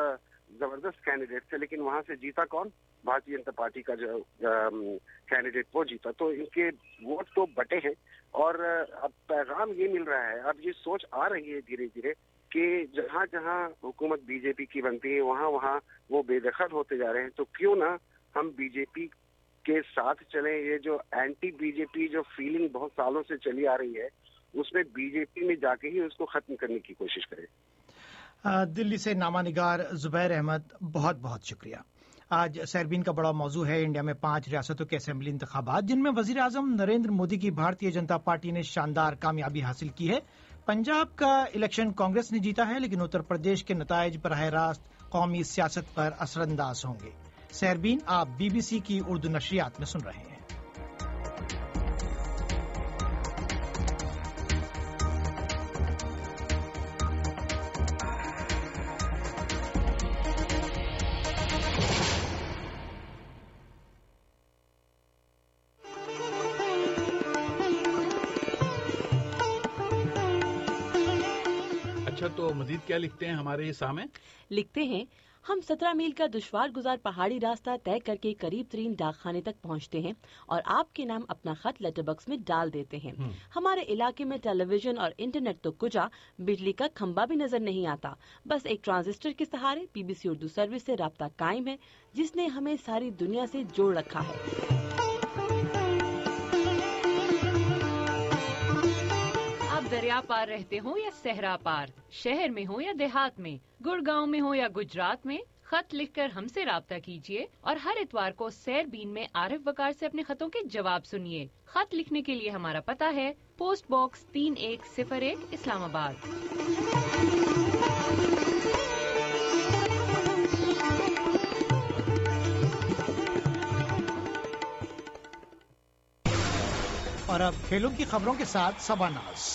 زبردست کینڈیڈیٹ تھے، لیکن وہاں سے جیتا کون؟ بھارتیہ جنتا پارٹی کا جو کینڈیڈیٹ وہ جیتا. تو ان کے ووٹ تو بٹے ہیں اور اب پیغام یہ مل رہا ہے، اب یہ سوچ آ رہی ہے دھیرے دھیرے کہ جہاں جہاں حکومت بی جے پی کی بنتی ہے وہاں وہاں وہ بے دخل ہوتے جا رہے ہیں. تو کیوں نہ ہم بی جے پی کے ساتھ چلیں. یہ جو اینٹی بی جے پی جو فیلنگ بہت سالوں سے چلی آ رہی ہے اس میں بی جے پی میں جا کے ہی اس کو ختم کرنے کی کوشش کریں. دلی سے نامہ نگار زبیر احمد، بہت بہت شکریہ. آج سیربین کا بڑا موضوع ہے انڈیا میں پانچ ریاستوں کے اسمبلی انتخابات، جن میں وزیر اعظم نریندر مودی کی بھارتیہ جنتا پارٹی نے شاندار کامیابی حاصل کی ہے. پنجاب کا الیکشن کانگریس نے جیتا ہے، لیکن اتر پردیش کے نتائج براہ راست قومی سیاست پر اثر انداز ہوں گے. سیربین آپ بی بی سی کی اردو نشریات میں سن رہے ہیں. تو مزید کیا لکھتے ہیں ہمارے سامنے؟ لکھتے ہیں ہم سترہ میل کا دشوار گزار پہاڑی راستہ طے کر کے قریب ترین ڈاک خانے تک پہنچتے ہیں اور آپ کے نام اپنا خط لیٹر باکس میں ڈال دیتے ہیں. ہمارے علاقے میں ٹیلی ویژن اور انٹرنیٹ تو کجا، بجلی کا کھمبا بھی نظر نہیں آتا. بس ایک ٹرانزسٹر کے سہارے B B C Urdu service سے رابطہ قائم ہے، جس نے ہمیں ساری دنیا سے جوڑ رکھا ہے. دریا پار رہتے ہوں یا صحرا پار، شہر میں ہوں یا دیہات میں، گڑگاؤں میں ہوں یا گجرات میں، خط لکھ کر ہم سے رابطہ کیجیے اور ہر اتوار کو سیربین میں عارف وقار سے اپنے خطوں کے جواب سنیے. خط لکھنے کے لیے ہمارا پتہ ہے پوسٹ باکس تین ایک صفر ایک اسلام آباد. اور اب کھیلوں کی خبروں کے ساتھ صبا ناز.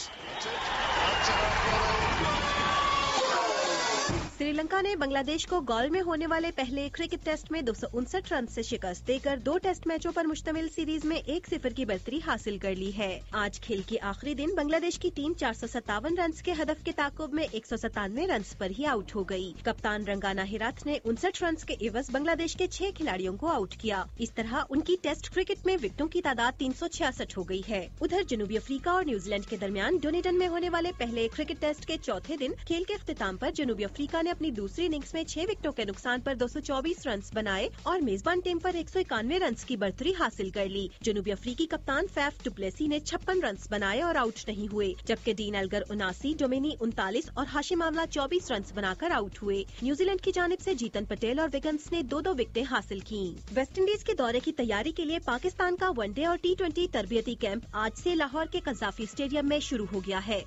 سری لنکا نے بنگلہ دیش کو گال میں ہونے والے پہلے کرکٹ ٹیسٹ میں دو سو انسٹھ رن سے شکست دے کر دو ٹیسٹ میچوں پر مشتمل سیریز میں ایک صفر کی برتری حاصل کر لی ہے. آج کھیل کے آخری دن بنگلہ دیش کی ٹیم چار سو ستاون رنز کے ہدف کے تعاقب میں ایک سو ستانوے رنز پر ہی آؤٹ ہو گئی. کپتان رنگانا ہیراتھ نے انسٹھ رنز کے عوض بنگلہ دیش کے چھ کھلاڑیوں کو آؤٹ کیا. اس طرح ان کی ٹیسٹ کرکٹ میں وکٹوں کی تعداد تین سو چھیاسٹھ ہو گئی ہے. ادھر جنوبی افریقہ اور نیوزی لینڈ کے درمیان ڈونیڈن میں ہونے والے پہلے کرکٹ ٹیسٹ کے چوتھے دن کھیل کے اختتام پر جنوبی افریقہ نے اپنی دوسری اننگز میں چھ وکٹوں کے نقصان پر دو سو چوبیس رنز بنائے اور میزبان ٹیم پر ایک سو اکانوے رنز کی برتری حاصل کر لی. جنوبی افریقی کپتان فیف ڈوپلیسی نے چھپن رنز بنائے اور آؤٹ نہیں ہوئے، جبکہ ڈین ایلگر اناسی، ڈومینی انتالیس اور ہاشم آملہ چوبیس رنز بنا کر آؤٹ ہوئے. نیوزی لینڈ کی جانب سے جیتن پٹیل اور وگنس نے دو دو وکٹیں حاصل کی. ویسٹ انڈیز کے دورے کی تیاری کے لیے پاکستان کا ون ڈے اور ٹی ٹوینٹی تربیتی کیمپ آج سے لاہور کے قذافی اسٹیڈیم میں شروع ہو گیا ہے.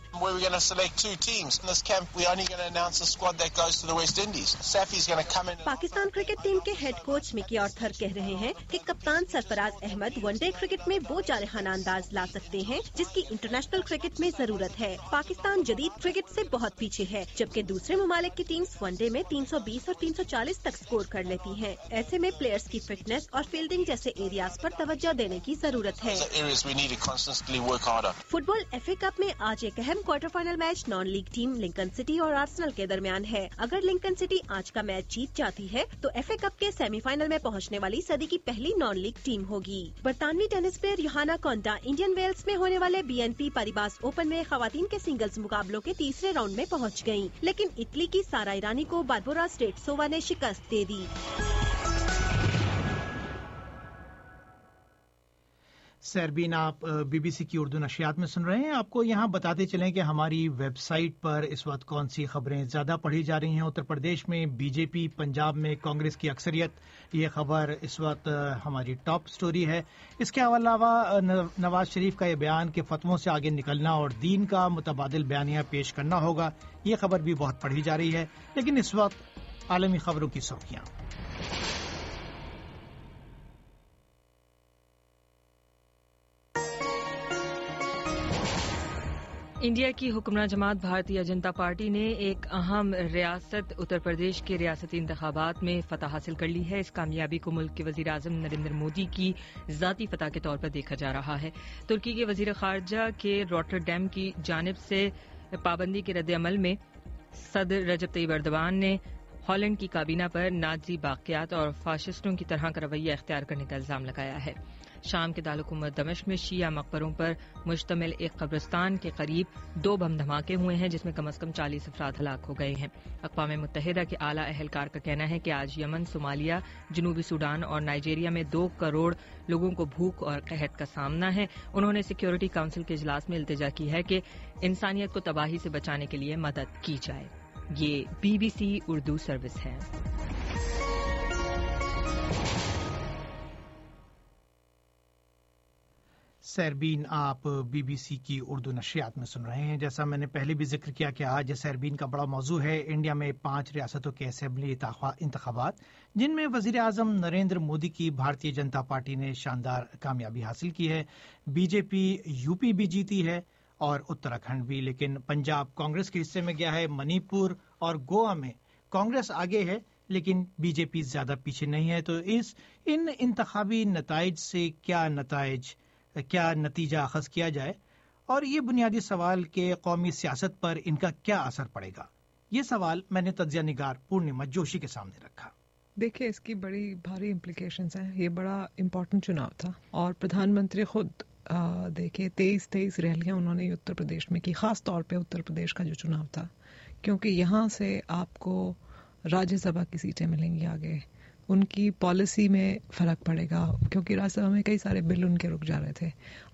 پاکستان کرکٹ ٹیم کے ہیڈ کوچ مکی آرتھر کہہ رہے ہیں کہ کپتان Sarfraz Ahmed one day cricket میں وہ جارحانہ انداز لا سکتے ہیں جس کی انٹرنیشنل کرکٹ میں ضرورت ہے. پاکستان جدید کرکٹ سے بہت پیچھے ہے، جبکہ دوسرے ممالک کی ٹیمز ون ڈے میں تین سو بیس اور تین سو چالیس تک سکور کر لیتی ہیں. ایسے میں پلیئرز کی فٹنس اور فیلڈنگ جیسے ایریاز پر توجہ دینے کی ضرورت ہے. Foot F A cup میں آج ایک اہم quarter final match non league team Lincoln City اور آرسنل کے درمیان ہے. اگر لنکن سٹی آج کا میچ جیت جاتی ہے تو ایف اے کپ کے سیمی فائنل میں پہنچنے والی صدی کی پہلی نان لیگ ٹیم ہوگی. برطانوی tennis player Johanna Konta Indian Wells میں ہونے والے B N P Paribas Open میں خواتین کے سنگلز مقابلوں کے تیسرے راؤنڈ میں پہنچ گئیں، لیکن اٹلی کی سارا ایرانی کو باربورا اسٹریٹسووا نے شکست دے دی. سیربین آپ بی بی سی کی اردو نشریات میں سن رہے ہیں. آپ کو یہاں بتاتے چلیں کہ ہماری ویب سائٹ پر اس وقت کون سی خبریں زیادہ پڑھی جا رہی ہیں. اتر پردیش میں بی جے پی، پنجاب میں کانگریس کی اکثریت، یہ خبر اس وقت ہماری ٹاپ سٹوری ہے. اس کے علاوہ نواز شریف کا یہ بیان کہ فتووں سے آگے نکلنا اور دین کا متبادل بیانیہ پیش کرنا ہوگا، یہ خبر بھی بہت پڑھی جا رہی ہے. لیکن اس وقت عالمی خبروں کی سرخیاں. انڈیا کی حکمراں جماعت بھارتیہ جنتا پارٹی نے ایک اہم ریاست اتر پردیش کے ریاستی انتخابات میں فتح حاصل کر لی ہے. اس کامیابی کو ملک کے وزیر اعظم نریندر مودی کی ذاتی فتح کے طور پر دیکھا جا رہا ہے. ترکی کے وزیر خارجہ کے روٹرڈیم کی جانب سے پابندی کے رد عمل میں صدر رجب طیب ایردوان نے ہالینڈ کی کابینہ پر نازی باقیات اور فاشسٹوں کی طرح کا رویہ اختیار کرنے کا الزام لگایا ہے۔ شام کے دارالحکومت دمشق میں شیعہ مقبروں پر مشتمل ایک قبرستان کے قریب دو بم دھماکے ہوئے ہیں جس میں کم از کم چالیس افراد ہلاک ہو گئے ہیں۔ اقوام متحدہ کے اعلیٰ اہلکار کا کہنا ہے کہ آج یمن، صومالیہ، جنوبی سوڈان اور نائجیریا میں دو کروڑ لوگوں کو بھوک اور قحط کا سامنا ہے۔ انہوں نے سیکیورٹی کونسل کے اجلاس میں التجا کی ہے کہ انسانیت کو تباہی سے بچانے کے لیے مدد کی جائے۔ یہ B B C Urdu service ہے۔ سیربین آپ بی بی سی کی اردو نشریات میں سن رہے ہیں۔ جیسا میں نے پہلے بھی ذکر کیا کہ آج سیربین کا بڑا موضوع ہے انڈیا میں پانچ ریاستوں کے اسمبلی انتخابات، جن میں وزیر اعظم نریندر مودی کی بھارتیہ جنتا پارٹی نے شاندار کامیابی حاصل کی ہے۔ Be J P U P بھی جیتی ہے اور اتراکھنڈ بھی، لیکن پنجاب کانگریس کے حصے میں گیا ہے۔ منی پور اور گوا میں کانگریس آگے ہے لیکن بی جے پی زیادہ پیچھے نہیں ہے۔ تو اس ان انتخابی نتائج سے کیا نتائج کیا نتیجہ اخذ کیا جائے، اور یہ بنیادی سوال کہ قومی سیاست پر ان کا کیا اثر پڑے گا، یہ سوال میں نے تجزیہ نگار پورنیما جوشی کے سامنے رکھا۔ دیکھیں، اس کی بڑی بھاری امپلیکیشنز ہیں۔ یہ بڑا امپورٹنٹ چناؤ تھا اور پردھان منتری خود دیکھیں تیئیس تیئیس ریلیاں انہوں نے اتر پردیش میں کی، خاص طور پہ اتر پردیش کا جو چناؤ تھا، کیونکہ یہاں سے آپ کو راجیہ سبھا کی سیٹیں ملیں گی آگے، ان کی پالیسی میں فرق پڑے گا، کیونکہ راجیہ سبھا میں کئی سارے بل ان کے رک جا رہے تھے۔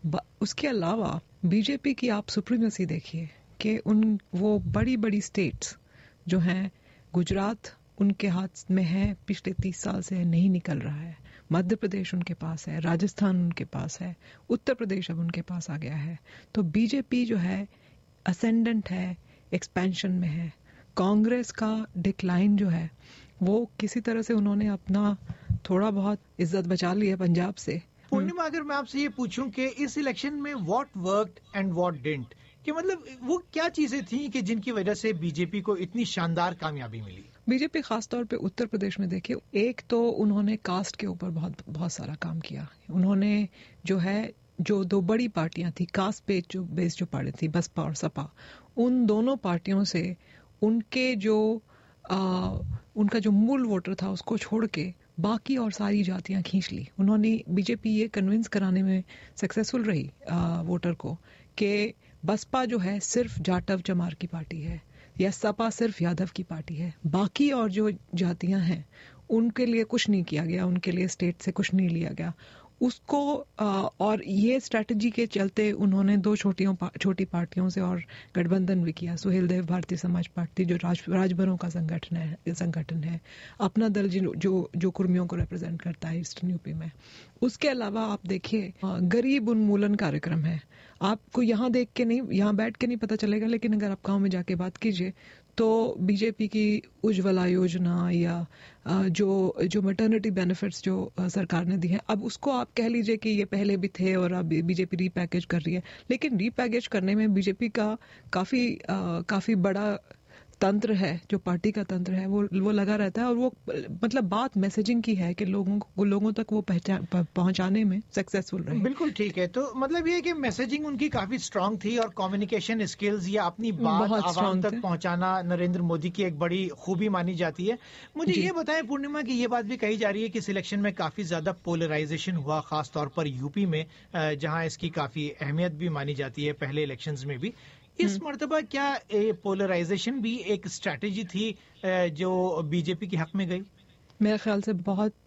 اس کے علاوہ بی جے پی کی آپ سپریمیسی دیکھیے کہ ان وہ بڑی بڑی اسٹیٹس جو ہیں، گجرات ان کے ہاتھ میں ہے، پچھلے تیس سال سے نہیں نکل رہا ہے، مدھیہ پردیش ان کے پاس ہے، راجستھان ان کے پاس ہے، اتر پردیش اب ان کے پاس آ گیا ہے۔ تو بی جے پی جو ہے اسینڈنٹ ہے، ایکسپینشن میں ہے۔ کانگریس کا ڈکلائن جو ہے وہ کسی طرح سے انہوں نے اپنا تھوڑا بہت عزت بچا لی ہے پنجاب سے۔ پورنیما، اگر میں آپ سے یہ پوچھوں کہ اس الیکشن میں what worked and what didn't, کہ مطلب وہ کیا چیزیں تھیں کہ جن کی وجہ سے بی جے پی کو اتنی شاندار کامیابی ملی؟ بی جے پی خاص طور پہ اتر پردیش میں دیکھیے، ایک تو انہوں نے کاسٹ کے اوپر بہت بہت سارا کام کیا۔ انہوں نے جو ہے جو دو بڑی پارٹیاں تھیں کاسٹ پہ جو بیس جو پارٹی تھی، بسپا اور سپا، ان دونوں پارٹیوں سے ان کے جو آ, ان کا جو مول ووٹر تھا اس کو چھوڑ کے باقی اور ساری جاتیاں کھینچ لی۔ انہوں نے بی جے پی یہ کنونس کرانے میں سکسیسفل رہی آ, ووٹر کو کہ بسپا جو ہے صرف جاٹو چمار کی پارٹی ہے، یا سپا صرف یادو کی پارٹی ہے، باقی اور جو جاتیاں ہیں ان کے لیے کچھ نہیں کیا گیا، ان کے لیے اسٹیٹ سے کچھ نہیں لیا گیا اس کو آ, اور یہ اسٹریٹجی کے چلتے انہوں نے دو چھوٹیوں چھوٹی پارٹیوں سے اور گٹھ بندھن بھی کیا۔ سہیل دیو بھارتی سماج پارٹی جو راج راج بھروں کا سنگٹھن ہے سنگٹھن ہے اپنا دل جو جو کرمیوں کو ریپرزینٹ کرتا ہے ایسٹرن یو پی میں۔ اس کے علاوہ آپ دیکھیے غریب انمولن کاریکرم ہے، آپ کو یہاں دیکھ کے نہیں، یہاں بیٹھ کے نہیں پتہ چلے گا، لیکن اگر آپ گاؤں میں جا کے بات کیجئے تو بی جے پی کی اجولا یوجنا یا جو جو میٹرنٹی بینیفٹس جو سرکار نے دی ہیں، اب اس کو آپ کہہ لیجئے کہ یہ پہلے بھی تھے اور اب be J P re package کر رہی ہے، لیکن ری پیکیج کرنے میں بی جے پی کا کافی کافی بڑا تنتر ہے، جو پارٹی کا تنتر ہے وہ وہ لگا رہتا ہے، اور وہ مطلب بات میسجنگ کی ہے کہ لوگوں کو لوگوں تک وہ پہنچانے میں سکسیسفل رہے۔ بالکل ٹھیک ہے، تو مطلب یہ کہ میسجنگ ان کی کافی اسٹرانگ تھی اور کمیونیکیشن اسکلز یا اپنی بات عوام تک پہنچانا نریندر مودی کی ایک بڑی خوبی مانی جاتی ہے۔ مجھے یہ بتائیں پورنیما کہ یہ بات بھی کہی جا رہی ہے کہ اس الیکشن میں کافی زیادہ پولرائزیشن ہوا، خاص طور پر یو پی میں، جہاں اس کی کافی اہمیت بھی مانی جاتی ہے پہلے الیکشنز میں بھی۔ اس مرتبہ کیا پولرائزیشن بھی ایک اسٹریٹجی تھی جو بی جے پی کے حق میں گئی؟ میرے خیال سے بہت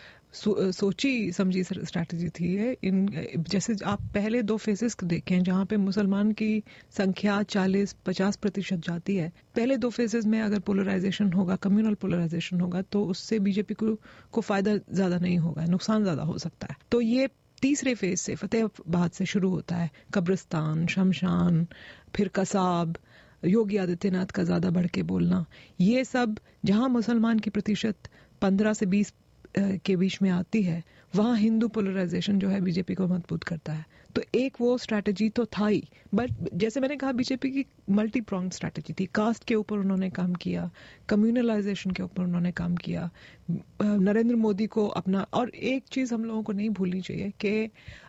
سوچی سمجھی اسٹریٹجی تھی ہے۔ ان جیسے آپ پہلے دو فیزز دیکھیں جہاں پہ مسلمان کی سنکھیا چالیس پچاس پرتیشت جاتی ہے، پہلے دو فیزز میں اگر پولرائزیشن ہوگا، کمیونل پولرائزیشن ہوگا، تو اس سے بی جے پی کو فائدہ زیادہ نہیں ہوگا، نقصان زیادہ ہو سکتا ہے۔ تو یہ تیسرے فیز سے فتح آباد سے شروع ہوتا ہے، قبرستان، شمشان، پھر قصاب، یوگی آدتیہ ناتھ کا زیادہ بڑھ کے بولنا، یہ سب جہاں مسلمان کی پرتیشت پندرہ سے بیس کے بیچ میں آتی ہے، وہاں ہندو پولرائزیشن جو ہے بی جے پی کو مضبوط کرتا ہے۔ تو ایک وہ اسٹریٹجی تو تھا ہی، بٹ جیسے میں نے کہا بی جے پی کی ملٹی پرونگ اسٹریٹجی تھی. کاسٹ کے اوپر انہوں نے کام کیا، کمیونلائزیشن کے اوپر انہوں نے کام کیا، نریندر مودی کو اپنا. اور ایک چیز ہم لوگوں کو نہیں بھولنی چاہیے کہ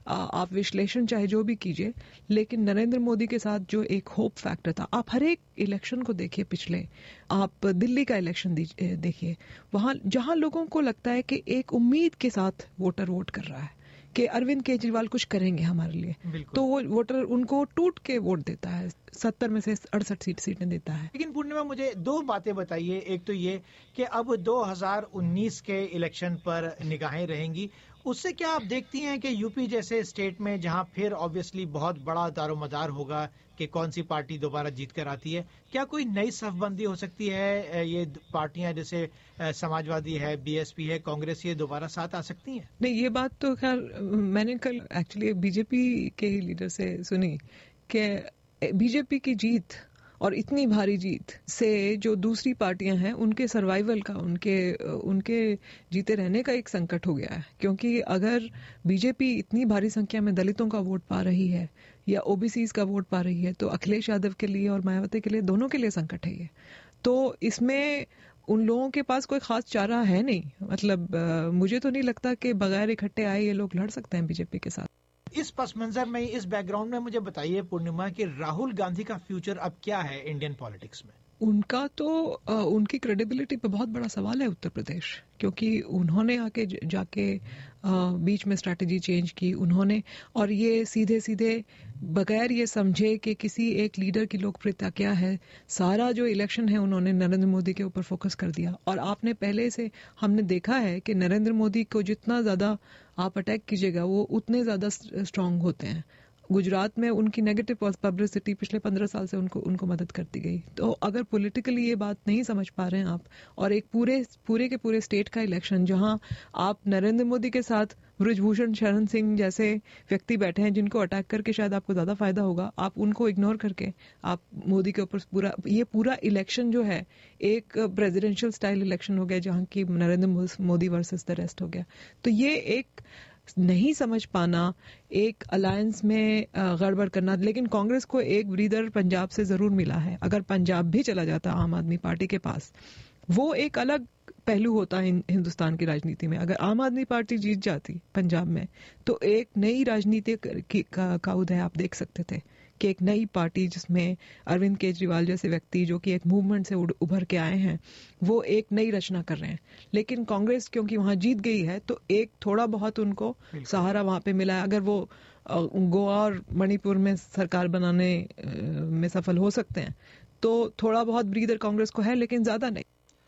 آپ وشلیشن چاہے جو بھی کیجئے، لیکن نریندر مودی کے ساتھ جو ایک ہوپ فیکٹر تھا، آپ ہر ایک الیکشن کو دیکھیے، پچھلے آپ دلی کا الیکشن دیکھیے، وہاں جہاں لوگوں کو لگتا ہے کہ ایک امید کے ساتھ ووٹر ووٹ کر رہا ہے کہ اروند کیجریوال کچھ کریں گے ہمارے لیے، تو وہ ووٹر ان کو ٹوٹ کے ووٹ دیتا ہے، ستر میں سے اڑسٹھ سیٹ سیٹیں دیتا ہے. لیکن پورنیما مجھے دو باتیں بتائیے. ایک تو یہ کہ اب دو ہزار انیس کے الیکشن پر نگاہیں رہیں گی، اس سے کیا آپ دیکھتی ہیں کہ یو پی جیسے اسٹیٹ میں جہاں پھر آبویسلی بہت بڑا دار و مدار ہوگا کہ کون سی پارٹی دوبارہ جیت کر آتی ہے، کیا کوئی نئی صف بندی ہو سکتی ہے؟ یہ پارٹیاں جیسے سماج وادی ہے، بی ایس پی ہے، کانگریس، یہ دوبارہ ساتھ آ سکتی ہیں؟ نہیں، یہ بات تو خیر میں نے کل ایکچولی بی جے پی کے ہی لیڈر سے سنی کہ بی جے پی کی جیت اور اتنی بھاری جیت سے جو دوسری پارٹیاں ہیں ان کے سروائیول کا، ان کے ان کے جیتے رہنے کا ایک سنکٹ ہو گیا ہے. کیونکہ اگر بی جے پی اتنی بھاری سنکھیا میں دلتوں کا ووٹ پا رہی ہے یا او بی سیز کا ووٹ پا رہی ہے تو اکھلیش یادو کے لیے اور مایاوتی کے لیے، دونوں کے لیے سنکٹ ہے یہ. تو اس میں ان لوگوں کے پاس کوئی خاص چارہ ہے نہیں. مطلب مجھے تو نہیں لگتا کہ بغیر اکٹھے آئے یہ لوگ لڑ سکتے ہیں بی جے پی کے ساتھ. اس پس منظر میں، اس بیک گراؤنڈ میں مجھے بتائیے پورنیما کہ راہل گاندھی کا فیوچر اب کیا ہے انڈین پالیٹکس میں؟ ان کا تو ان کی کریڈیبلٹی پہ بہت بڑا سوال ہے اتر پردیش، کیونکہ انہوں نے آ کے جا کے بیچ میں اسٹریٹجی چینج کی انہوں نے، اور یہ سیدھے سیدھے بغیر یہ سمجھے کہ کسی ایک لیڈر کی لوکپریتا کیا ہے، سارا جو الیکشن ہے انہوں نے نریندر مودی کے اوپر فوکس کر دیا. اور آپ نے پہلے سے ہم نے دیکھا ہے کہ نریندر مودی کو جتنا زیادہ آپ اٹیک کیجیے گا وہ اتنے زیادہ اسٹرانگ ہوتے ہیں. گجرات میں ان کی نیگیٹو پبلسٹی پچھلے پندرہ سال سے ان کو ان کو مدد کرتی گئی. تو اگر پولیٹیکلی یہ بات نہیں سمجھ پا رہے ہیں آپ، اور ایک پورے پورے کے پورے اسٹیٹ کا الیکشن جہاں آپ نریندر مودی کے ساتھ برج بھوشن شرن سنگھ جیسے ویکتی بیٹھے ہیں جن کو اٹیک کر کے شاید آپ کو زیادہ فائدہ ہوگا، آپ ان کو اگنور کر کے آپ مودی کے اوپر پورا یہ پورا الیکشن جو ہے ایک پریزیڈینشیل سٹائل الیکشن ہو گیا جہاں کی Narendra Modi versus the rest ہو گیا. تو یہ ایک نہیں سمجھ پانا، ایک الائنس میں گڑبڑ کرنا. لیکن کانگریس کو ایک بریدر پنجاب سے ضرور ملا ہے. اگر پنجاب بھی چلا جاتا عام آدمی پارٹی کے پاس، وہ ایک الگ پہلو ہوتا ہے ہندوستان کی راجنیتی میں. اگر عام آدمی پارٹی جیت جاتی پنجاب میں تو ایک نئی راجنیتی کا ادے آپ دیکھ سکتے تھے کہ ایک نئی پارٹی جس میں اروند کیجریوال جیسے ویکتی جو کہ ایک موومنٹ سے ابھر کے آئے ہیں وہ ایک نئی رچنا کر رہے ہیں. لیکن کانگریس کیونکہ وہاں جیت گئی ہے تو ایک تھوڑا بہت ان کو سہارا وہاں پہ ملا ہے. اگر وہ گوا اور منی پور میں سرکار بنانے میں سفل ہو سکتے ہیں تو تھوڑا بہت بریدر کانگریس کو ہے، لیکن زیادہ نہیں.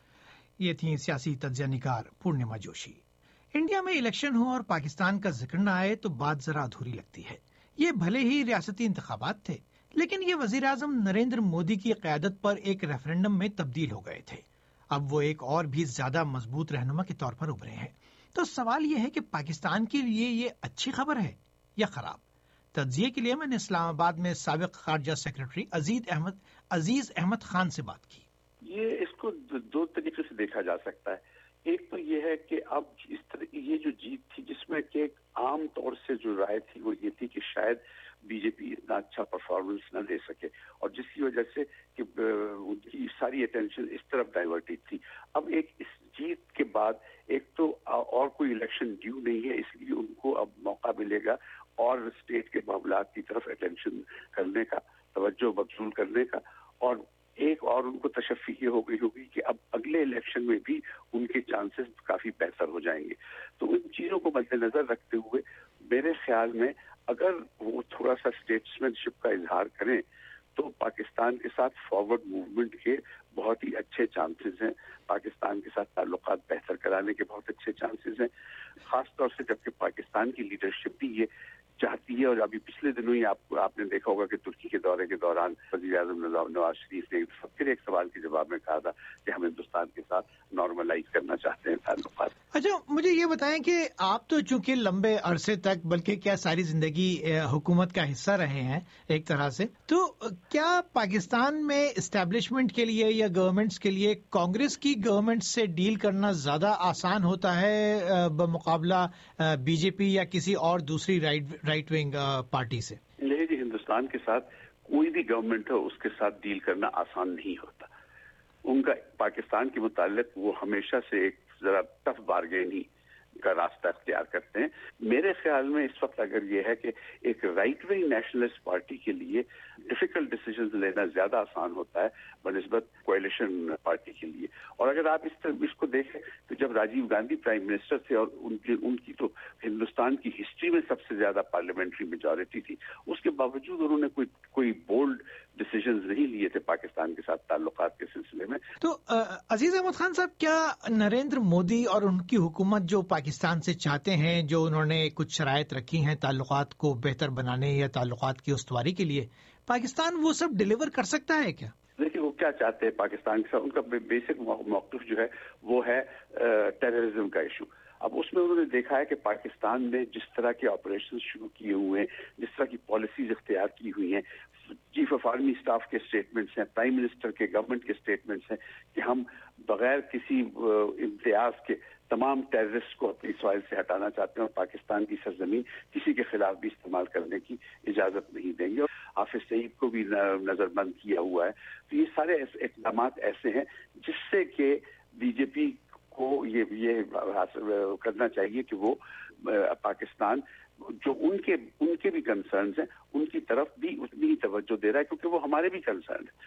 یہ تھی سیاسی تجزیہ نگار پورنیما جوشی. انڈیا میں الیکشن ہو اور پاکستان کا ذکر نہ آئے تو بات ذرا ادھوری لگتی ہے. یہ بھلے ہی ریاستی انتخابات تھے، لیکن یہ وزیر اعظم نریندر مودی کی قیادت پر ایک ریفرنڈم میں تبدیل ہو گئے تھے. اب وہ ایک اور بھی زیادہ مضبوط رہنما کے طور پر ابھرے ہیں. تو سوال یہ ہے کہ پاکستان کے لیے یہ اچھی خبر ہے یا خراب؟ تجزیے کے لیے میں نے اسلام آباد میں سابق خارجہ سیکرٹری عزیز احمد عزیز احمد خان سے بات کی. یہ اس کو دو طریقے سے دیکھا جا سکتا ہے. ایک تو یہ ہے کہ اب اس طرح یہ جو جیت تھی جس میں کہ عام طور سے جو رائے تھی وہ یہ تھی کہ شاید بی جے پی اتنا اچھا پرفارمنس نہ دے سکے، اور جس کی وجہ سے کہ ان کی ساری اٹینشن اس طرف ڈائیورٹڈ تھی. اب ایک اس جیت کے بعد ایک تو اور کوئی الیکشن ڈیو نہیں ہے، اس لیے ان کو اب موقع ملے گا اور اسٹیٹ کے معاملات کی طرف اٹینشن کرنے کا، توجہ مبذول کرنے کا. اور ایک اور ان کو تشفی یہ ہو گئی ہوگی کہ اب اگلے الیکشن میں بھی ان کے چانسز کافی بہتر ہو جائیں گے. تو ان چیزوں کو مد نظر رکھتے ہوئے میرے خیال میں اگر وہ تھوڑا سا اسٹیٹسمین شپ کا اظہار کریں تو پاکستان کے ساتھ فارورڈ موومنٹ کے بہت ہی اچھے چانسز ہیں، پاکستان کے ساتھ تعلقات بہتر کرانے کے بہت اچھے چانسز ہیں، خاص طور سے جبکہ پاکستان کی لیڈرشپ بھی یہ چاہتی ہے. اور ابھی پچھلے دنوں ہی آپ آپ نے دیکھا ہوگا کہ ترکی کے دورے کے دوران وزیر اعظم نواز شریف نے پھر ایک سوال کے جواب میں کہا تھا کہ ہم ہندوستان کے ساتھ نارملائز کرنا چاہتے ہیں تعلقات. اچھا، مجھے یہ بتائیں کہ آپ تو چونکہ لمبے عرصے تک بلکہ کیا ساری زندگی حکومت کا حصہ رہے ہیں ایک طرح سے، تو کیا پاکستان میں اسٹیبلشمنٹ کے لیے یا گورنمنٹس کے لیے کانگریس کی گورنمنٹ سے ڈیل کرنا زیادہ آسان ہوتا ہے بمقابلہ بی جے پی یا کسی اور دوسری رائٹ ونگ پارٹی سے؟ یہ جی ہندوستان کے ساتھ کوئی بھی گورنمنٹ ہو اس کے ساتھ ڈیل کرنا آسان نہیں ہوتا. ان کا پاکستان کے متعلق وہ ہمیشہ سے ایک ذرا ٹف بارگین ہی کا راستہ اختیار کرتے ہیں. میرے خیال میں اس وقت اگر یہ ہے کہ ایک رائٹ ونگ نیشنلسٹ پارٹی کے لیے ڈیفیکلٹ ڈیسیجنز لینا زیادہ آسان ہوتا ہے بنسبت کوalition پارٹی کے لیے. اور اگر آپ اس طرح اس کو دیکھیں تو جب راجیو گاندھی پرائم منسٹر تھے اور ان کی ان کی تو ہندوستان کی ہسٹری میں سب سے زیادہ پارلیمنٹری میجورٹی تھی، اس کے باوجود انہوں نے کوئی کوئی بولڈ ڈیسیجنز نہیں لیے تھے پاکستان کے ساتھ تعلقات کے سلسلے میں. تو عزیز احمد خان صاحب، کیا نریندر مودی اور ان کی حکومت جو پاکستان سے چاہتے ہیں، جو انہوں نے کچھ شرائط رکھی ہیں تعلقات کو بہتر بنانے یا تعلقات کی استواری کے لیے، پاکستان وہ سب ڈیلیور کر سکتا ہے کیا؟ دیکھیے وہ کیا چاہتے ہیں پاکستان کے ساتھ، ان کا بیسک موقف جو ہے وہ ہے ٹیررزم کا ایشو. اب اس میں انہوں نے دیکھا ہے کہ پاکستان نے جس طرح کے آپریشن شروع کیے ہوئے ہیں، جس طرح کی پالیسیز اختیار کی ہوئی ہیں، چیف آف آرمی اسٹاف کے اسٹیٹمنٹس ہیں، پرائم منسٹر کے گورنمنٹ کے اسٹیٹمنٹس ہیں کہ ہم بغیر کسی امتیاز کے تمام ٹیررسٹ کو اپنی سوائل سے ہٹانا چاہتے ہیں اور پاکستان کی سرزمین کسی کے خلاف بھی استعمال کرنے کی اجازت نہیں دیں گے. اور حافظ سعید کو بھی نظر بند کیا ہوا ہے. تو یہ سارے اقدامات ایسے ہیں جس سے کہ بی جے پی کو یہ یہ کرنا چاہیے کہ وہ پاکستان جو ان کے ان کے بھی کنسرنز ہیں ان کی طرف بھی اتنی ہی توجہ دے رہا ہے کیونکہ وہ ہمارے بھی کنسرن ہیں.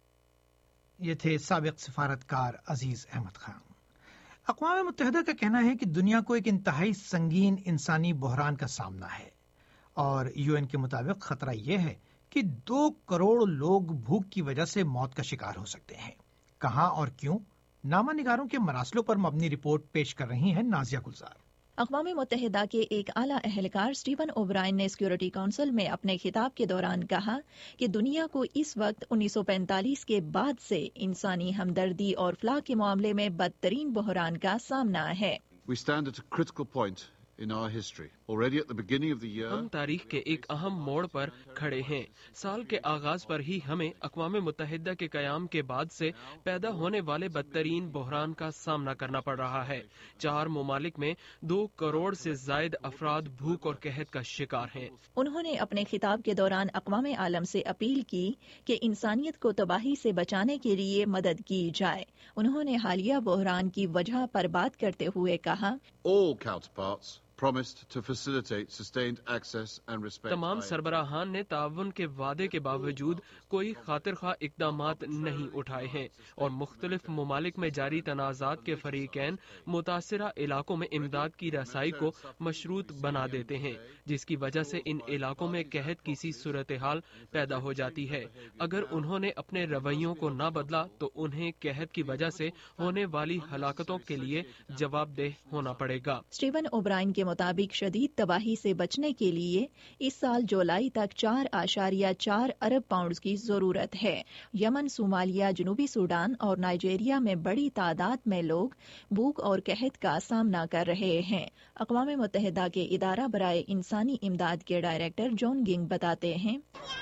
یہ تھے سابق سفارتکار عزیز احمد خان. اقوام متحدہ کا کہنا ہے کہ دنیا کو ایک انتہائی سنگین انسانی بحران کا سامنا ہے اور یو این کے مطابق خطرہ یہ ہے کہ دو کروڑ لوگ بھوک کی وجہ سے موت کا شکار ہو سکتے ہیں. کہاں اور کیوں؟ نامہ نگاروں کے مراسلوں پر مبنی رپورٹ پیش کر رہی ہیں نازیہ گلزار. اقوام متحدہ کے ایک اعلیٰ اہلکار اسٹیون اوبرائن نے سیکورٹی کونسل میں اپنے خطاب کے دوران کہا کہ دنیا کو اس وقت انیس سو پینتالیس کے بعد سے انسانی ہمدردی اور فلاح کے معاملے میں بدترین بحران کا سامنا ہے. We stand at a critical point in our history. Already at the beginning of the year, ہم تاریخ کے ایک اہم موڑ پر کھڑے ہیں. سال کے آغاز پر ہی ہمیں اقوام متحدہ کے قیام کے بعد سے پیدا ہونے والے بدترین بحران کا سامنا کرنا پڑ رہا ہے. چار ممالک میں دو کروڑ سے زائد افراد بھوک اور قحط کا شکار ہیں. انہوں نے اپنے خطاب کے دوران اقوام عالم سے اپیل کی کہ انسانیت کو تباہی سے بچانے کے لیے مدد کی جائے. انہوں نے حالیہ بحران کی وجہ پر بات کرتے ہوئے کہا، all counterparts promised to facilitate sustained access and respect. تمام سربراہان نے تعاون کے وعدے کے باوجود کوئی خاطر خواہ اقدامات نہیں اٹھائے ہیں اور مختلف ممالک میں جاری تنازعات کے فریقین متاثرہ علاقوں میں امداد کی رسائی کو مشروط بنا دیتے ہیں، جس کی وجہ سے ان علاقوں میں قحط کی سی صورتحال پیدا ہو جاتی ہے. اگر انہوں نے اپنے رویوں کو نہ بدلا تو انہیں قحط کی وجہ سے ہونے والی ہلاکتوں کے لیے جواب دہ ہونا پڑے گا. اسٹیون اوبرائن کے مطابق شدید تباہی سے بچنے کے لیے اس سال جولائی تک چار اشاریہ چار ارب پاؤنڈز کی ضرورت ہے. یمن، صومالیہ، جنوبی سوڈان اور نائجیریا میں بڑی تعداد میں لوگ بھوک اور قحط کا سامنا کر رہے ہیں. اقوام متحدہ کے ادارہ برائے انسانی امداد کے ڈائریکٹر جون گنگ بتاتے ہیں،